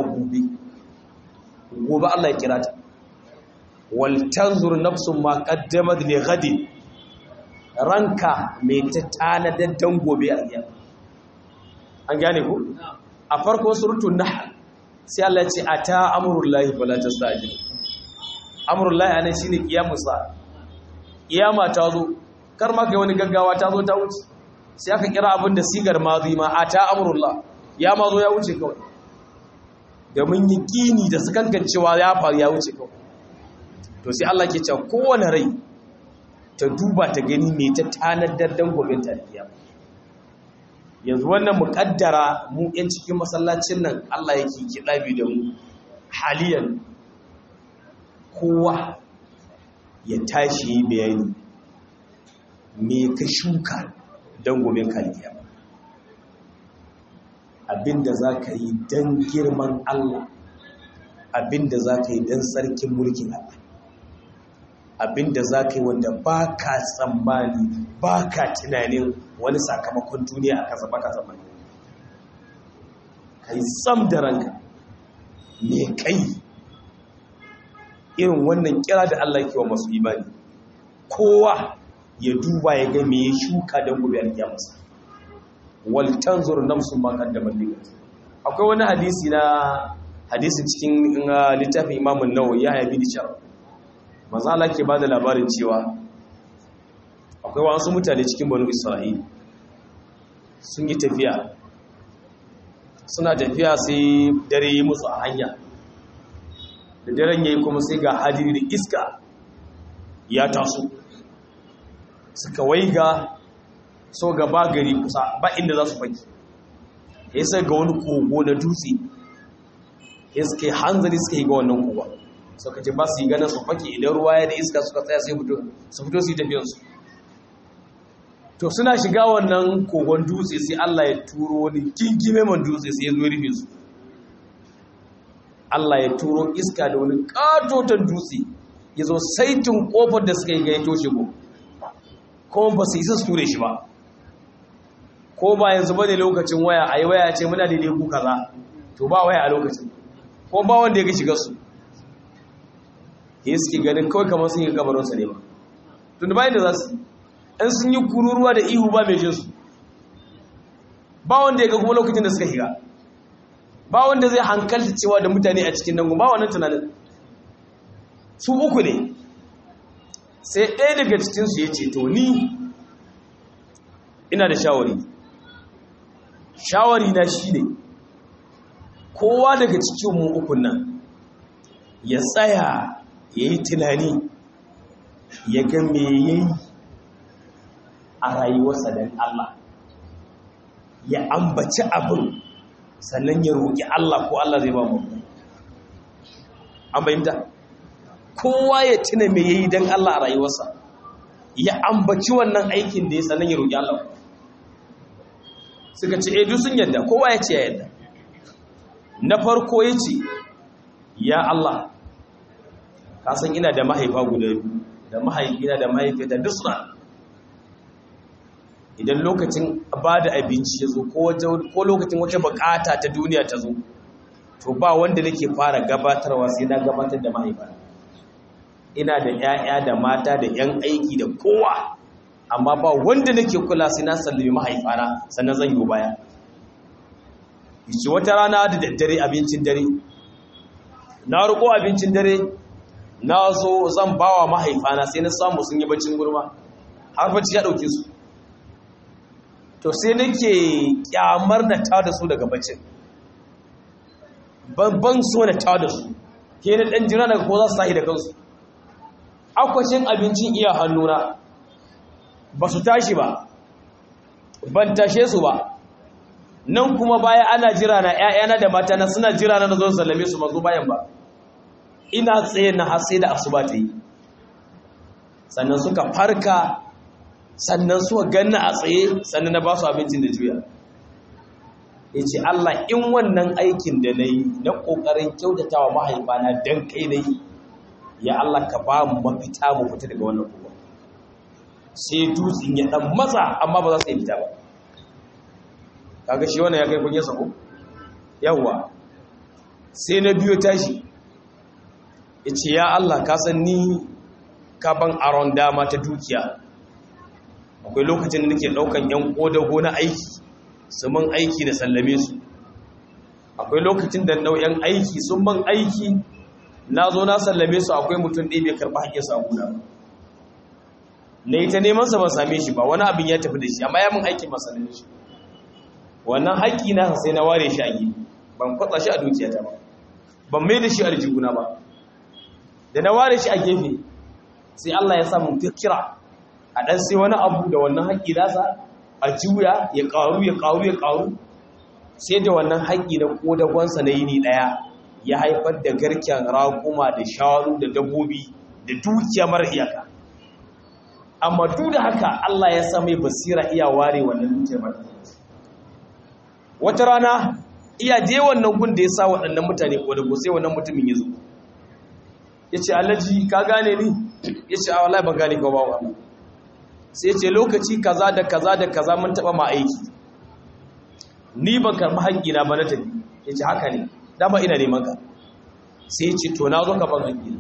gobe Allah ya kira ta wal tanzur nafsun ma qaddamat li ghadin ranka mai ta tanadar dan gobe a kiyama an gane ku a farkon suratul nahl sai Allah ya ce ata amrullahi fala tastajil amrullahi anan shine kiyamusa kiyama ta zo kar ma kai wani gaggawa ta zo ta wuce sai aka kira abin da sigar mazi ma ata amrullah ya ma zo ya wuce kawai da mun yi kini da sakankancewa ya faru ya wuce kawai to sai Allah ke cewa kowane rai ta duba ta gani me ta tanadar dan gobe ta kiyama yanzu wannan muƙaddara mu yan cikin masallacin nan Allah yake kidabi da mu haliyan kowa ya tashi bayani me ka shuka dan gobe ka kiyama abinda zaka yi dan girman Allah abinda zaka yi dan sarkin mulkin Allah abinda za ka yi wanda ba ka tsammani ba ka tunanin wani sakamakon duniya a kasa ba ka tsammani ka yi tsam da ranka me kai irin wannan kira da Allah ke wa masu imani kowa ya duba ya ga me ya shuka don gobe alkiyamarsa wal tanzur nafsun ma qaddamat ligat akwai wani hadisin cikin littafin Imam an-Nawawi ya haibi da cewa manzo Allah ke bada labarin cewa akwai wasu mutane cikin Banu Isra'il sun yi tafiya suna tafiya sai dare yi musu a hanya, da daren yayi kuma sai ga hadiri da iska ya taso, suka waiga so gaba gari kusa ba inda za su faki, ya sai ga wani kogo na dutse, ya suka yi hanzari suka yi ga wannan kowa suka ce ba su yi ganin su faki idan ruwa ya da iska suka tsaya sai su fito su yi tafiyansu. To suna shiga wannan kogon dutse sai Allah ya turo wani gingime man dutse sai ya zo rufe su. Allah ya turo iska da wani katoton dutse ya zo saitin kofar da suka yi ga ya toshe ko kuma ba su isa su ture shi ba. Ko ba yanzu bane lokacin waya, ayi waya ce muna daidai ku kaza, to ba waya a lokacin, ko ba wanda ya ga shigar su, ya suke ganin kawai kamar sun yi kabarinsa ne ba, tun da bayan da za su in sun yi kururuwa da ihu ba mai jinsu, ba wanda ya ga kuma lokacin da suka shiga, ba wanda zai hankalta cewa da mutane a cikin dangun, ba wannan tunanin. Su uku ne, sai ɗaya daga cikinsu ya ce to ni ina da shawari na shi ne kowa daga cikinmu ukun nan ya tsaya ya yi tunani ya ga me yayi a rayuwarsa don Allah, ya ambaci abin sannan ya roƙi Allah ko Allah zai ba mu. An bayyanta kowa ya tuna me yayi don Allah a rayuwarsa, ya ambaci wannan aikin da ya sannan ya roƙi Allah. Suka ce duk sun yadda, kowa ya ce ya yadda. Na farko ya ce ya Allah, ka san ina da mahaifa guda biyu, da mahaifina da mahaifiyata duk suna, idan lokacin ba da abinci ya zo ko lokacin wata bukata ta duniya ta zo, to ba wanda nake fara gabatarwa sai na gabatar da mahaifa. Ina da 'ya'ya da mata da 'yan aiki da kowa, amma ba wanda nake kula sai na sallami mahaifana sannan zan yi baya. Yace wata rana da daddare abincin dare, na riko abincin dare na zo zan bawa mahaifana sai na samu sun yi baccin gurma har bacci ya dauke su. To sai nake kyamar na tada su daga baccin, ban so na tada su, ke na dan jira daga ko za su tashi da kansu. Akwashin abincin iya hannuna, ba su tashi ba, ban tashe su ba, nan kuma baya ana jira na, 'ya'yana da matana suna jira na zo sallame su mazo bayan ba. Ina tsaye na har sai da asuba ta yi, sannan suka farka, sannan suka ganna a tsaye, sannan na ba su abincin da juya. Ya ce Allah, in wannan aikin da na yi na ƙoƙarin kyautatawa mahaifana don kai na yi, ya Allah ka ba mu mafita mu fita daga wannan kowa. Sai dutsen ya ɗan matsa amma ba za su yi fita ba. Kaga shi wannan ya kai kun yasa ko? Yawwa. Sai na biyo tashi, ya ce ya Allah ka san ni ka ban aron dama ta dukiya. Akwai lokacin da nake ɗaukan 'yan ƙodago na aiki, su man aiki da sallame su. Akwai lokacin da nau'yan aiki sun man aiki, na zo na sallame su, akwai mutum ɗaya bai karɓa haƙƙin sabuna. Na yi ta neman sa ban same shi ba, wani abin ya tafi da shi, amma ya mun aikin ba sallame shi. Wannan haƙƙi na sai na ware shi a gini, ban kwatsa shi a dukiyata ba, ban mai da shi a aljihuna ba. Da na ware shi a gefe, sai Allah ya sa mun kira a ɗan sai wani abu da wannan haƙƙi nasa a juya ya ƙaru, sai da wannan haƙƙi na ƙodagonsa na yini ɗaya ya haifar da garken raƙuma da shanu da dabbobi da dukiya mara iyaka. Amma duk da haka Allah ya sa mai basira iya ware wannan dukiyar mara iyaka. Wata rana iya je wannan gun da ya sa waɗannan mutane ƙodago, sai wannan mutumin ya zo ya ce Alhaji ka gane ni? Ya ce a wallahi ban gane ka ba wa. Sai ce lokaci kaza da kaza da kaza mun taba ma aiki, ni ban karɓi haƙƙina ba na tafi. Ya ce haka ne, dama ina neman ka. Sai ce to na zo ka ban haƙƙina.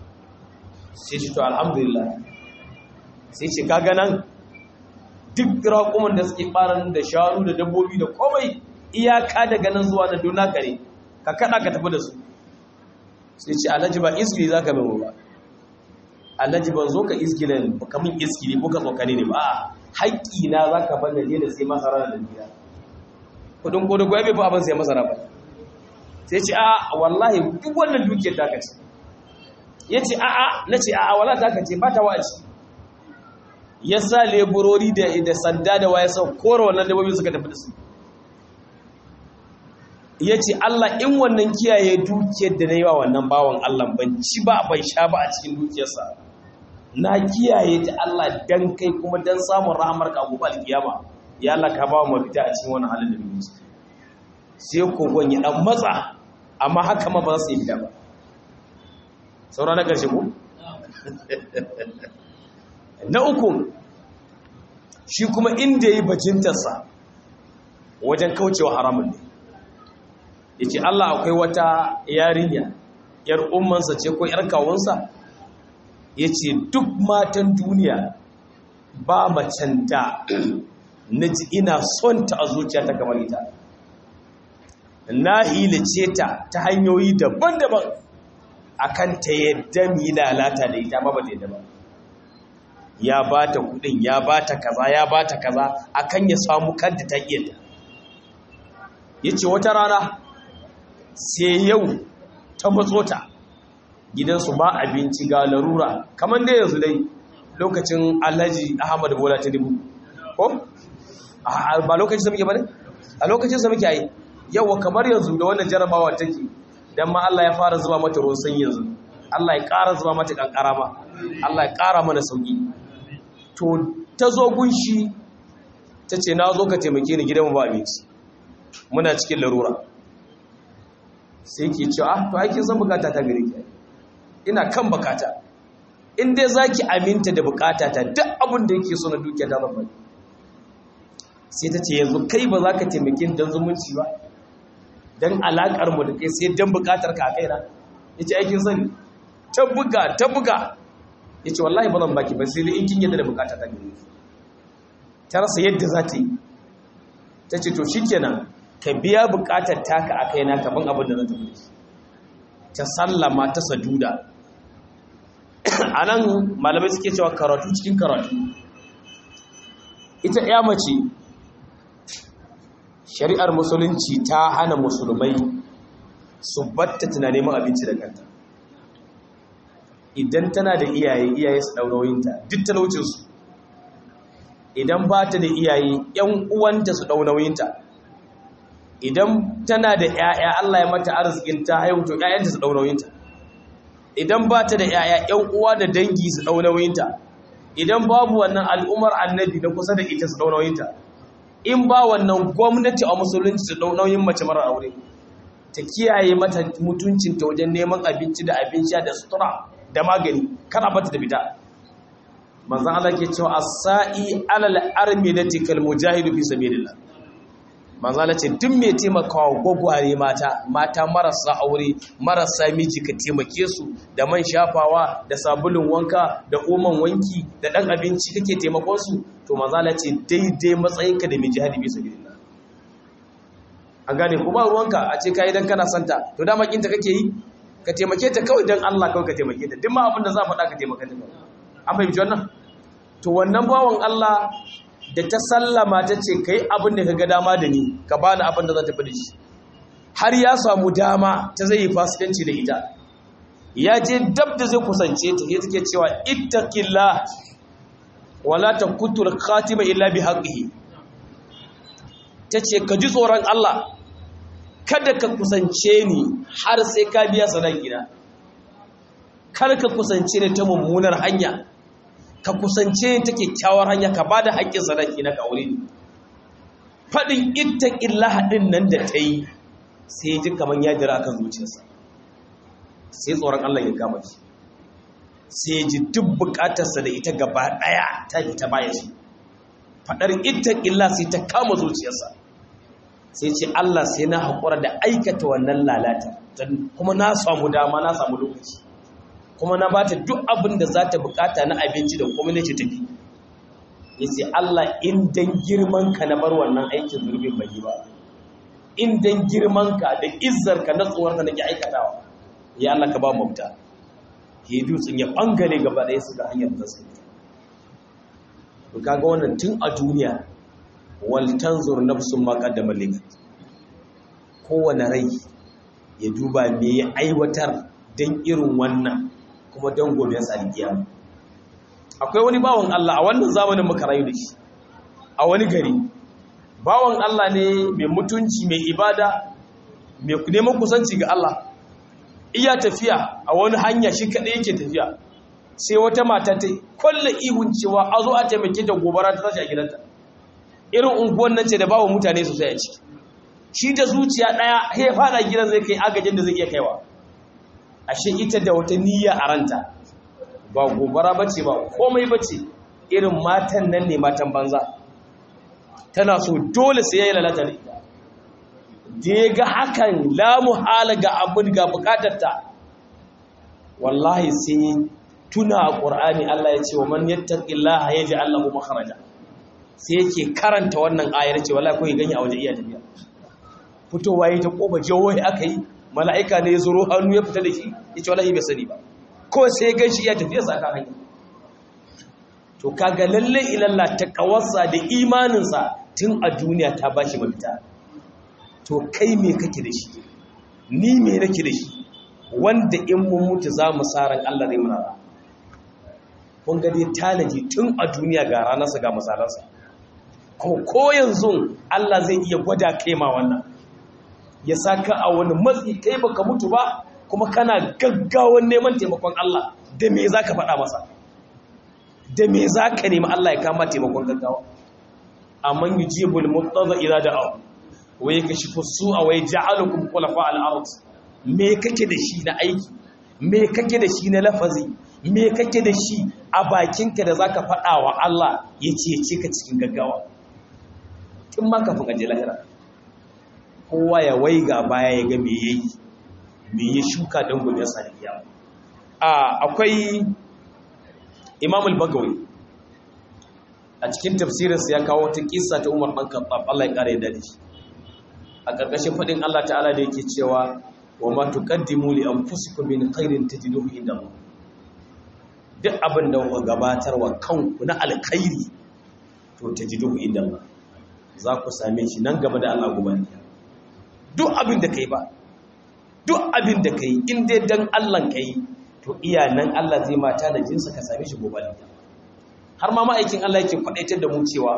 Sai ce to alhamdulillah. Sai ce ka ganan duk raƙuman da suke ɓaran da shanu da dabbobi da komai iyaka da ganin zuwa da dona kare ka kaɗa ka tafi da su. Sai ce Alhaji ba iskili za ka mai ba, Alhaji ban zo ka iskilin ba kamun iskili ko ka tsokane ne ba, haƙƙi na za ka banda je da sai masara da gida. kudin kodago bai fa abin sai masara ba sai ce a wallahi duk wannan dukiyar ta kace yace a a nace a a wallahi ta kace ba ta wace yasa leburori da sanda da waye sau kore wannan dabbobi suka tafi da su yace Allah in wannan kiyaye dukiyar da nayi wa wannan bawon Allah ban ci ba ban sha ba a cikin dukiyarsa na kiyaye ta Allah dan kai kuma dan samun rahmar ka gobe alkiyama ya Allah ka ba mu mafita a cikin wannan halin da muke ciki sai kogon ya dan matsa amma haka ma ba za su yi gida ba saura na ƙarshe ku na uku shi kuma inda ya yi bajintarsa wajen kaucewa haramun ne ya ce Allah akwai wata yarinya yar ummansa ce ko yar kawunsa ya ce duk matan duniya ba macen da na ji ina son ta a zuciya ta kamar ita na hilice ta ta hanyoyi daban-daban akan ta yadda mu yi lalata da ita ba ta yadda ba ya ba ta kudin ya ba ta kaza ya ba ta kaza akan ya samu kanta ta yadda ya ce wata rana sai yau ta matso ta gidansu ba abinci ga larura kamar da yanzu dai lokacin Alhaji Ahmad Bola Tinubu ko ba lokacin da muke ba ne a lokacin da muke yi yawa kamar yanzu da wannan jarabawa take dan ma Allah ya fara zuba mata ruwan sanyi yanzu Allah ya ƙara zuba mata kankara ma Allah ya ƙara mana sauki to ta zo gunshi ta ce na zo ka taimake ni gidanmu ba abinci muna cikin larura sai ke cewa to ai kin san bukata ta gare ki ina kan bukata in dai zaki aminta da bukata ta duk abin da yake so na dukiya ta babba sai ta ce yanzu kai ba za ka taimake ni dan zumunci ba dan alakar mu da kai sai dan bukatar ka kai na yace aikin sani ta buga yace wallahi ba zan baki ba sai in kin yadda da bukata ta gare ta rasa yadda za ta yi tace to shikenan ka biya bukatar taka a kaina kaman abin da zan tafi ta sallama ta saduda anan malamai suke cewa karatu cikin karatu ita ya mace shari'ar musulunci ta hana musulmai su batta tunanin abinci da kanta idan tana da iyaye su daurauyinta duk talaucinsu idan ba ta da iyaye ‘yan uwanta su daurauyinta idan tana da ‘ya'ya Allah ya mata arzikin ta haihu to ‘ya'yanta su daurauyinta idan ba ta da ‘ya'ya ‘yan uwa da dangi su daurauyinta idan babu wannan al'ummar annabi da kusa da ita su daurauyinta in ba wannan gwamnati a musulunci su nauyin mace mara aure ta kiyaye mata mutuncinta wajen neman abinci da abin sha da sutura da magani kana bata da bida manzon Allah ke cewa as-sa'i alal armidati kal mujahidu fi sabilillah manzon Allah ce duk mai taimakawa gogware mata marasa aure marasa miji ka taimake su da man shafawa da sabulun wanka da oman wanki da dan abinci kake taimakon su to manzon Allah ce daidai matsayinka da mai jihadi fi sabilillah an gane kuma ruwanka a ce kai dan kana santa to dama kinta kake yi ka taimake ta kawai dan Allah kawai ka taimake ta duk ma abin da za faɗa ka taimaka ta an fahimci wannan to wannan bawon Allah da ta sallama ta ce kai abin da ka ga dama da ni ka bani abin da za ta fi da shi har ya samu dama ta zai yi fasikanci da ita ya je dab da zai kusance ta sai take cewa ittaqillah wala taqutul khatima illa bi haqqihi tace ka ji tsoron Allah kada ka kusance ni har sai ka biya sadaki na kar ka kusance ni ta mummunar hanya ka kusance ta kyakkyawar hanya ka bada haƙƙin sadaki na kaure ni fadin ittaqillah din nan da tayi sai ji kaman ya jira kan zuciyarsa sai tsoron Allah ya kama shi sai ji duk bukatarsa da ita gaba daya ta baya shi fadar ittaqillah sai ta kama zuciyarsa sai ce Allah sai na haƙura da aikata wannan lalata kuma na samu dama na samu lokaci kuma na bata duk abin da za ta bukata na abinci da kuma nace tafi ya ce Allah in dan girmanka na bar wannan aikin zurbin bai yi ba in dan girmanka da izzarka na tsoronka nake aikatawa ya Allah ka ba mu mafita ke dutsen ya bangare gaba ɗaya su ga hanyar da su to kaga wannan tun a duniya wal tanzur nafsun ma qaddama ligat kowane rai ya duba me ya aiwatar don irin wannan kuma don gobe alkiyama. Akwai wani bawan Allah a wannan zamanin muka rayu da shi a wani gari. Bawan Allah ne mai mutunci, mai ibada, mai neman kusanci ga Allah. Iya tafiya a wani hanya shi kaɗai yake tafiya, sai wata mata ta kwalla ihun cewa a zo a taimake ta, gobara ta tashi a gidanta. Irin unguwan nan ce da bawa mutane sosai a ciki. Shi da zuciya ɗaya ya fada gidan zai kai agajin da zai iya kaiwa. Ashe ita da wata niyya a ranta, ba gobara bace ba komai bace, irin matan nan ne, matan banza. Tana so dole sai ya yi lalata da ita. Da ya ga hakan la muhala ga abin ga bukatarta, wallahi sai tuna a ƙur'ani Allah ya ce wa man yattaqillaha yaj'al lahu makhraja. Sai yake karanta wannan ayar ce wallahi ko ya ganye a waje iya tafiya. Fitowa yi ta koba jawai aka yi, mala'ika ne ya zuro hannu ya fita da shi, ya ce wallahi bai sani ba. Ko sai ya ganshi iya tafiya sa kan hanya. To kaga lalle ilalla ta kawarsa da imaninsa tun a duniya ta bashi mafita. To kai me kake da shi, ni me nake da shi, wanda in mun mutu za mu saran Allah zai muna. Kun ga dai tanaji tun a duniya ga ranarsa ga misalansa. Ko yanzu Allah zai iya gwada kai ma wannan, ya saka a wani matsi kai baka mutu ba kuma kana gaggawan neman taimakon Allah. Da me zaka faɗa masa, da me zaka nemi Allah ya kama taimakon gaggawa? Amman yujibul muttaza idza da'a wa yakashifu su'a wa yaj'alukum khulafa al-ard. Me kake da shi na aiki, me kake da shi na lafazi, me kake da shi a bakinka da zaka faɗa wa Allah ya cece ka cikin gaggawa tun ma kafin aje lahira? Kowa ya waiga baya ya ga me yayi, me ya shuka don gobe saniya. Akwai Imam al-Bagawi a cikin tafsirinsa ya kawo ta kissa ta Umar ɗan Khattab, Allah ya kare da shi, a ƙarƙashin faɗin Allah ta'ala da yake cewa wa ma tuqaddimu li anfusikum min khairin tajiduhu inda Allah. Duk abin da ku gabatar wa kanku na alkhairi to tajiduhu inda Allah, za ku same shi nan gaba da Allah gobe. Duk abin da kai ba, duk abin da kai in dai dan Allah kai, to iya nan Allah zai mata da jinsa ka same shi gobe. Har ma ma'aikin Allah yake kwadaitar da mu cewa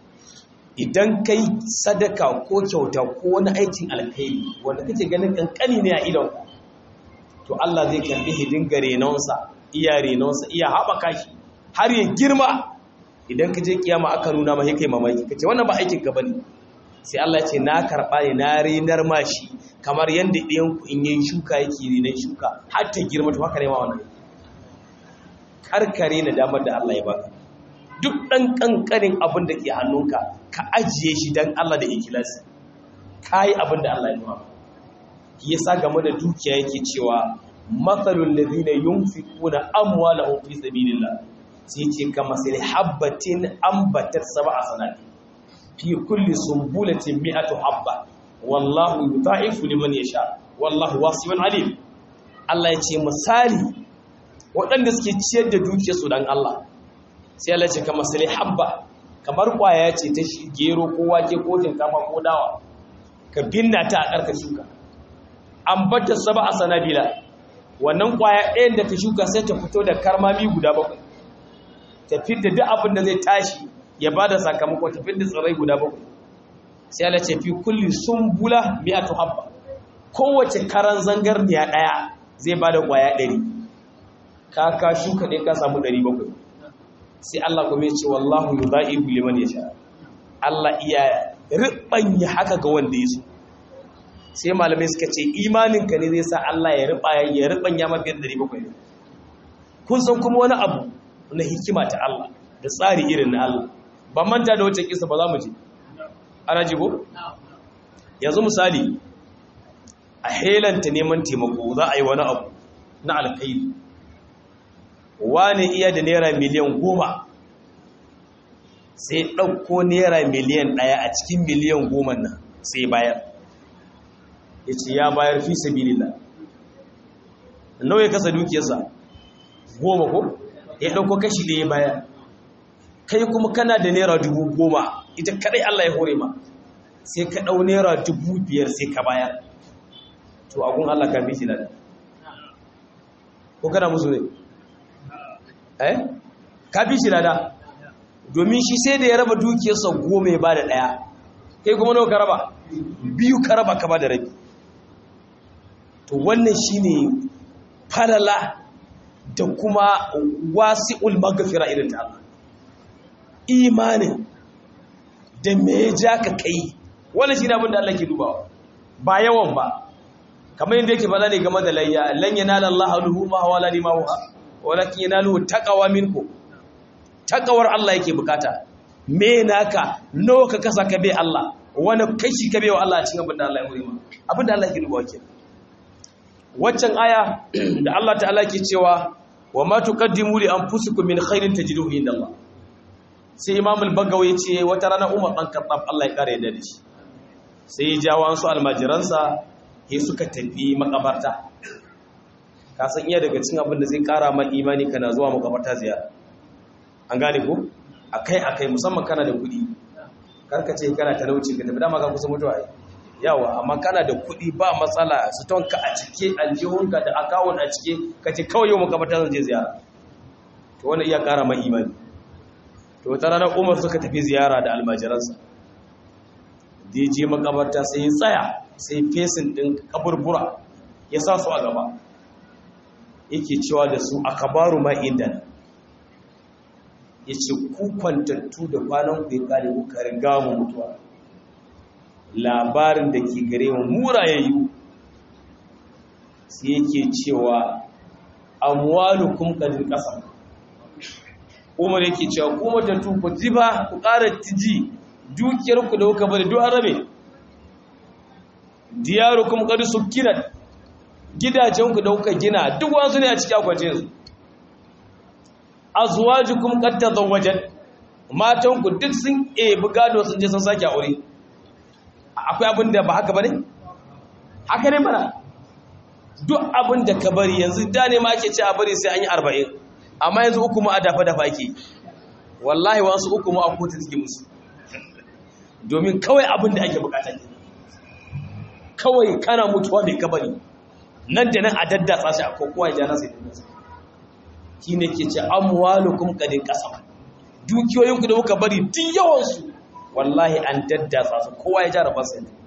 idan kai sadaka ko kyauta ko wani aikin alkhairi wanda kake ganin kankani ne a idon, to Allah zai karbi hidin gare nonsa, iya haɓaka shi har ya girma. Idan ka je kiyama aka nuna ma kai mamaki, kace wannan ba aikin ka bane, sai Allah ya ce na karba ne, na renar ma shi kamar yanda ɗayan ku in yin shuka yake renar shuka har ta girma, to haka ne ma wannan. Karkare na damar da Allah ya baka, duk ɗan ƙanƙanin abin da ke hannunka ka ajiye shi don Allah da ikilasi, ka yi abin da Allah ya nuna. Ya sa game da dukiya yake cewa matsalul ladina yunfiquna amwalahum fi sabilillah, sai ce kama sai habbatin ambatat sab'a sanati fi kulli sumbulatin mi'atu habba wallahu yudha'ifu liman yasha wallahu wasi'un alim. Allah ya ce misali waɗanda suke ciyar da dukiyarsu don Allah, sai Allah ce kama sai habba, kamar kwaya ce ta gero ko wake ko shinkafa ko dawa, ka binna ta a ƙarƙa shuka, ambata sab'a sanabila, wannan kwaya ɗayan da ka shuka sai ta fito da karmami guda 7, ta fidda duk abin da zai tashi ya bada sakamako, ta fidda tsirrai guda 7. Sai Allah ce fi kulli sumbula mi'atu habba, kowace karan zangarniya ɗaya zai bada kwaya 100, ka shuka ɗaya ka samu 700. Sai Allah kuma ya ce wallahu yudha'ifu liman yasha, Allah iya ribanya haka ga wanda ya so. Sai malamai suka ce imaninka ne zai sa Allah ya ribanya mafi da 700. Kun san kuma wani abu na hikima ta Allah da tsari irin na Allah, ba manta da wacce kisa ba za mu ji ana jibo. Yanzu misali a helanta neman taimako za a yi wani abu na alkhairi, wani iya da naira miliyan 10 sai ɗauko naira miliyan 1 a cikin miliyan 10 nan sai bayar, ya ce ya bayar fi sabilillah. Nawa ya kasa dukiyarsa 10 ko ya ɗauko kashi da ya bayar. Kai kuma kana da naira 10,000 ita kadai Allah ya hore ma, sai ka ɗau naira 5,000 sai ka bayar to agun Allah ka fi shi lada ko kana musu ne ka fi shi lada domin shi sai da ya raba dukiyarsa 10 ya ba da 1 kai kuma nawa ka raba 2 ka raba ka ba da rabi to wannan shine falala da kuma wasi'ul maghfira irin ta Allah imanin da me ya ja ka kai wannan shine abin da Allah ke dubawa ba yawan ba kamar yadda yake faɗa ne game da layya lan yanala Allah luhuma wala dimaha walakin yanalu taqwa minkum taqwar Allah yake bukata me naka nawa ka kasa ka bai Allah wani kashi ka bai wa Allah cikin abin da Allah ya hore ma abin da Allah yake dubawa ke waccan aya da Allah ta'ala ke cewa wa ma tuqaddimu li anfusikum min khairin tajiduhu inda Allah sai Imam al-Bagawi ce wata rana Umar dan Khattab Allah ya kare da shi sai ya jawo su almajiransa sai suka tafi makabarta ka san iya daga cikin abin da zai kara ma imani kana zuwa makabarta ziyara an gane ko akai musamman kana da kuɗi karka ce kana talauci ka tafi dama ka kusa mutuwa yawa amma kana da kuɗi ba matsala su tonka a cike aljihunka da akawun a cike ka ce kawai yau makabarta zan je ziyara to wannan iya kara ma imani to wata ranar Umar suka tafi ziyara da almajiransa da je makabarta sai ya tsaya sai fesin din kaburbura ya sa su a gaba yake cewa da su akabaru ma inda yace ku kwantattu da kwanan ku ya kare ku riga mu mutuwa labarin da ke gare mu murayayyu sai yake cewa amwalukum qadin qasam Umar yake cewa ku matattu ku jiba ku ƙara tiji dukiyar ku da kuka bari duk arabe diyarukum qad sukkinat gidajen ku da kuka gina duk wasu ne a cikin akwatin su azwajukum qad tazawwajat matan ku duk sun gado sun je sun sake aure akwai abin da ba haka bane haka ne mana duk abin da ka bari yanzu da ne ma ake ce a bari sai an yi 40 amma yanzu uku mu a dafa ake wallahi wasu uku mu a kotu suke musu domin kawai abin da ake bukata ne kawai kana mutuwa mai kabari nan da nan a daddatsa shi a kokowa ya jana sai dinsa shi ne ke ce amwalukum qadin qasam dukiyoyinku da kuka bari duk yawansu wallahi an daddatsa su kowa ya jara fasa ne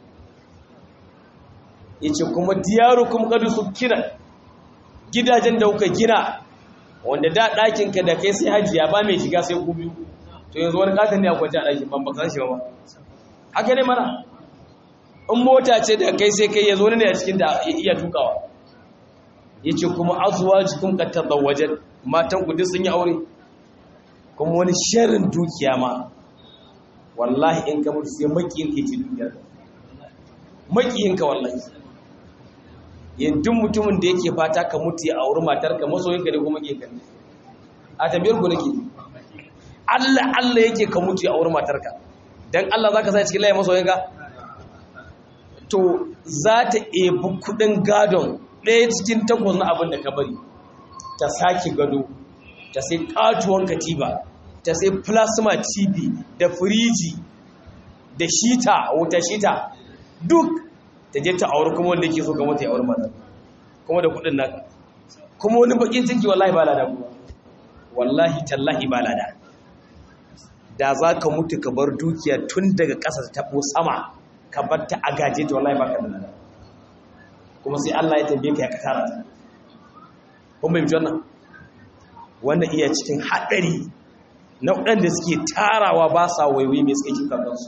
yace kuma diyarukum qad sukkina gidajen da kuka gina wanda da ɗakin ka da kai sai hajiya ba mai shiga sai ku biyu to yanzu wani katon ne a kwance a ɗakin ban baka shi ba haka ne mana in mota ce da kai sai kai ya zo ne a cikin da iya tukawa yace kuma azwajukum qad tazawwajat matan ku duk sun yi aure kuma wani sharrin dukiya ma wallahi in ka mutu sai makiyin ka ci dukiyar makiyin ka wallahi yanzu mutumin da yake fata ka mutu ya auri matarka masoyinka ne kuma ke kan a tambayar ku nake Allah yake ka mutu ya auri matarka dan Allah zaka sai cikin layin masoyinka to za ta ebi kudin gadon ɗaya cikin 8 na abin da ka bari ta sake gado ta sai katuwan katiba ta sai plasma TV da firiji da shita wuta shita duk ta je ta auri kuma wanda yake so ga mata ya auri mata kuma da kudin naka kuma wani bakin ciki wallahi ba lada kuma wallahi tallahi ba lada da za ka mutu ka bar dukiya tun daga ƙasa ta tabo sama ka bar ta a gaje ta wallahi ba ka da lada kuma sai Allah ya tambaye ka ya katara ta kun bai wannan wannan iya cikin hadari na waɗanda suke tarawa ba sa waiwai mai suke shuka kansu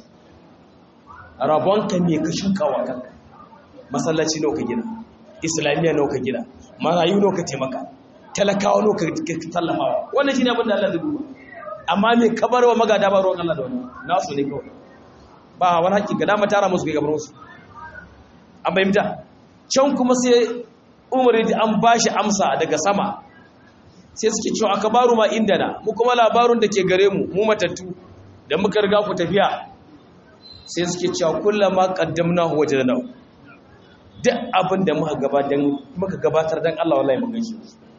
rabonka me ka shuka wa kanka masallaci nawa ka gina islamiyya nawa ka gina marayu nawa ka taimaka talakawa nawa ka tallafawa wannan shine abin da Allah zai duba amma me ka bar wa magada ba ruwan Allah da wannan nasu ne kawai ba wani hakki ga dama tara musu kai gabar musu an bayyana can kuma sai Umar da an bashi amsa daga sama sai suke cewa akabaru ma indana mu kuma labarun da ke gare mu mu matattu da muka riga ku tafiya sai suke cewa kullama qaddamnahu wajadnahu duk abin da muka gabatar dan Allah wallahi mun gaishe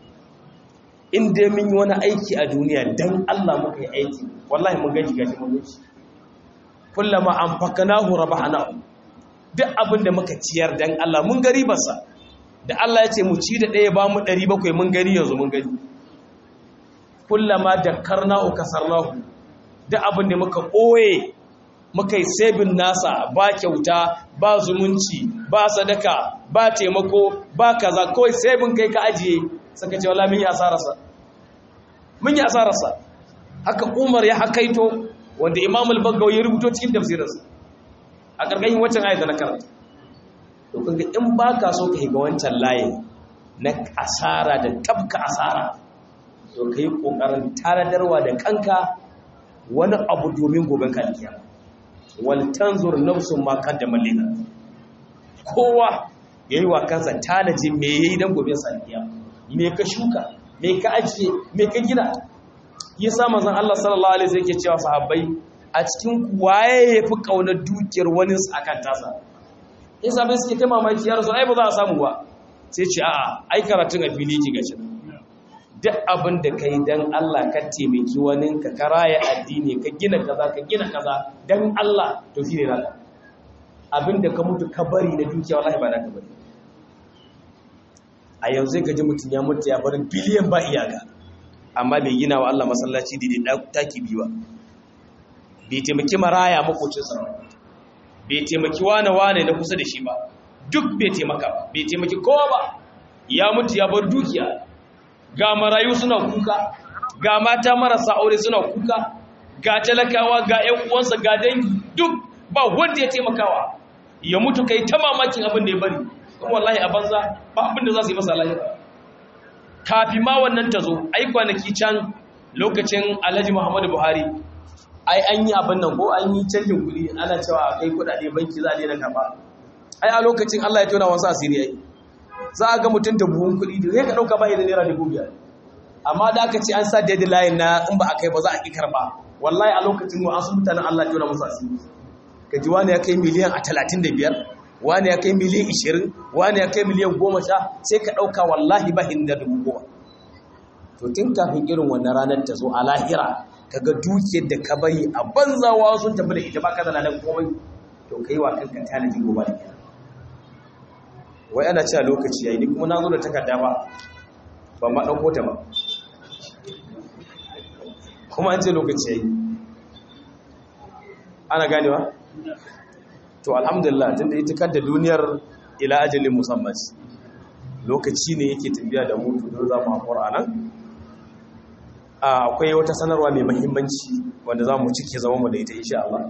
in dai mun yi wani aiki a duniya dan Allah muka yi aiki wallahi mun gaishe gashi mun gaishe kullama anfaqnahu rabahnahu, duk abin da muka ciyar dan Allah mun gari basa, da Allah ya ce mu ci da ɗaya ba mu 700 mun gari yanzu mun gari. Kullama dakkarnahu kasarnahu, duk abin da muka ɓoye muka yi sabin nasa, ba kyauta ba zumunci ba sadaka ba taimako ba kaza, kawai sabin kai ka ajiye, saka ce wala mun yi asararsa. Haka Umar ya hakaito, wanda Imam al-Baghawi ya rubuto cikin tafsirinsa a ƙarƙashin wancan ayat da na karanta. To kun ga in baka so ka higa wancan layin na asara da tabka asara, to kai kokarin taradarwa da kanka wani abu domin goben ka alkiyama. Wal tanzur nafsun ma qaddama lina, kowa yayi wa kansa tanaji me yayi dan goben sa alkiyama, me ka shuka, me ka ajiye, me ka gina. Yasa manzon Allah sallallahu alaihi wasallam yake cewa sahabbai, a cikin waye yafi kaunar dukiyar wani akan tasa. Yasa bai suke ta mamaki, ya rasul ai ba za a samu ba. Sai ce a'a, ai karatun a fili ki gashi. Duk abin da kai dan Allah ka taimaki wani, ka karaya addini, ka gina kaza dan Allah, to shi ne naka. Abin da ka mutu ka bari na dukiya wallahi ba naka bane. A yanzu ka ji mutum ya mutu ya bar biliyan ba iyaka, amma bai gina wa Allah masallaci da taki biyu ba, bai taimaki maraya makocinsa ba, bai taimaki wane na kusa da shi ba, duk bai taimaka ba, bai taimaki kowa ba. Ya mutu ya bar dukiya, ga marayu suna kuka, ga mata marasa aure suna kuka, ga talakawa, ga ƴan uwansa, ga dangi, duk ba wanda ya taimakawa. Ya mutu kai ta mamakin abin da ya bari, kuma wallahi a banza ba abin da za su yi masa lahira. Kafi ma wannan ta zo, ai kwanaki can lokacin Alhaji Muhammadu Buhari, ai an yi abin nan ko an yi canjin kuɗi, ana cewa kai kuɗaɗe banki za a daina karɓa. Ai a lokacin Allah ya tona wasu asiri ai. Za a ga mutum da buhun kuɗi da zai ka ɗauka ba idan naira 5,000. Amma da aka ce an sa deadline na in ba a kai ba za a ƙi karɓa. Wallahi a lokacin mu an su mutanen Allah ya tona musu asiri. Ka ji wani ya kai miliyan 35, wani ya kai miliyan 20, wani ya kai miliyan 10, sai ka ɗauka wallahi ba hinda 10,000. To tun kafin irin wannan ranar ta zo a lahira, ka ga dukiyar da ka bari a banzawa sun tafi da ita ba ka da ladan komai, to kai wa kanka tanaji gobe da kiyama. Wai ana cewa lokaci yayi, ni kuma na zo da takarda ba ma ɗauko ta ba, kuma an ce lokaci yayi. Ana ganewa? To alhamdulillah, tunda ita kanta duniyar ila ajalin musamman, lokaci ne yake tafiya da mutu don za mu haƙura nan. Akwai wata sanarwa mai mahimmanci wanda za mu cike zama mu da ita insha Allah.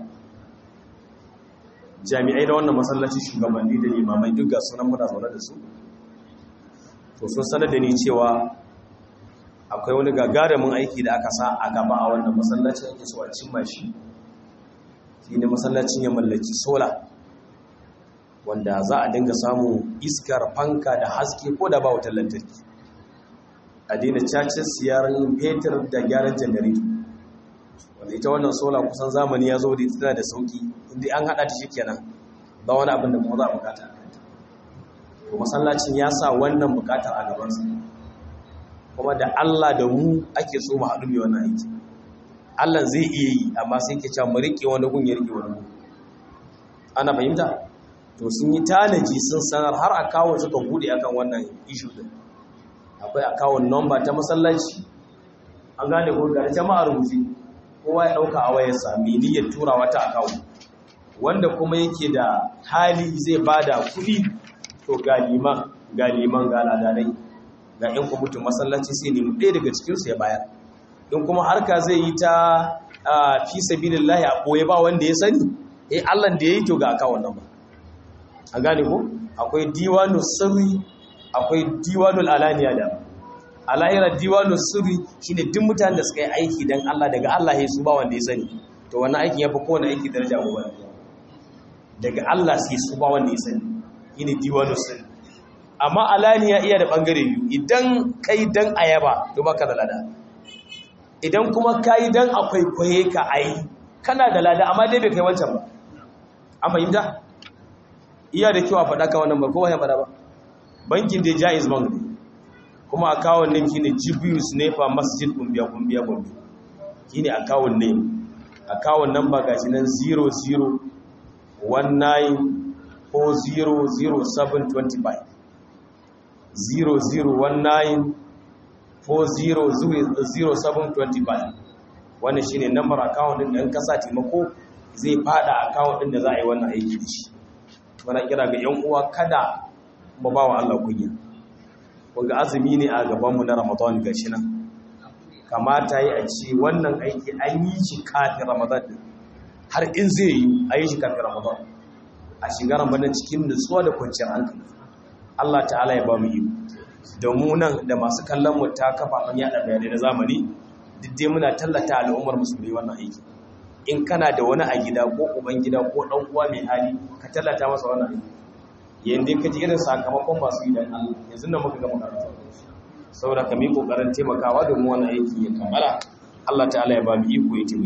Jami'ai da wannan masallaci, shugabanni da limamai duk ga sunan muna zaune da su. To sun sanar da ni cewa akwai wani gagarumin aiki da aka sa a gaba a wannan masallacin, ake so a cimma shi. Shi ne masallacin ya mallaki sola, wanda za a dinga samu iskar fanka da haske ko da ba wutar lantarki. A daina cacin siyar fetur da gyaran janarito, wanda ita wannan sola kusan zamani ya zo da ita tana da sauki, inda an haɗa ta shi kenan ba wani abin da kuma za a bukata a kanta. To masallacin ya sa wannan bukatar a gabansa, kuma da Allah da mu ake so mu haɗu mai wannan aiki. Allah zai iya yi, amma sai ke cewa mu riƙe wani gun ya riƙe wani gun. Ana fahimta? To sun yi tanaji, sun sanar har akawun suka bude akan wannan issue din. Akwai akawun number ta masallaci, an gane ko ga jama'a rubuce, kowa ya dauka a wayarsa mai niyyar turawa ta akawun. Wanda kuma yake da hali zai bada kuɗi, to ga liman ga ladanai ga ƴan kwamitin masallaci, sai nemi ɗaya daga cikinsu ya bayar. In kuma harka zai yi ta fi sabilillahi a ɓoye ba wanda ya sani, Allah da ya yi to ga akawun number. An gane ko akwai diwanu sirri, akwai diwanul alaniya. Da alahira diwanu sirri shine duk mutanen da suka yi aiki dan Allah, daga Allah ya su ba wanda ya sani, to wannan aikin yafi kowane aiki daraja gobe. Daga Allah sai su ba wanda ya sani, shine diwanu sirri. Amma alaniya iya da bangare biyu, idan kai dan ayaba to baka da lada, idan kuma kai dan akwai kwaye ka ai kana da lada, amma dai bai kai wancan ba. An fahimta? Iya da kyau a faɗa ka wannan ba, kowa ya faɗa ba. Bankin da Jaiz Bank ne, kuma akawun name shine Jibius Nefa Masjid Kumbiya Gombe, shine akawun name. account number gashi nan 0019400725 0019400725 wannan shine number account din da in ka sa taimako zai fada account din da za a yi wannan aiki da shi. Muna kira ga yan uwa kada mu ba wa Allah kunya. Kunga azumi ne a gaban mu na Ramadan gashi nan. Kamata yi a ce wannan aiki an yi shi kafin Ramadan din. Har in zai yi a yi shi kafin Ramadan. A shiga Ramadan cikin nutsuwa da kwanciyar hankali. Allah ta'ala ya ba mu yi. Da mu nan da masu kallon mu ta kafafen yada bayanai na zamani duk dai muna tallata al'ummar musulmi wannan aiki. In kana da wani a gida ko uban gida ko dan uwa mai hali ka tallata masa wannan aiki. Yanda ka ji irin sakamakon masu yi dan Allah yanzu nan muka ga makaranta. Saboda ka mi kokarin taimakawa domin wannan aiki ya kammala. Allah ta'ala ya ba mu iko ya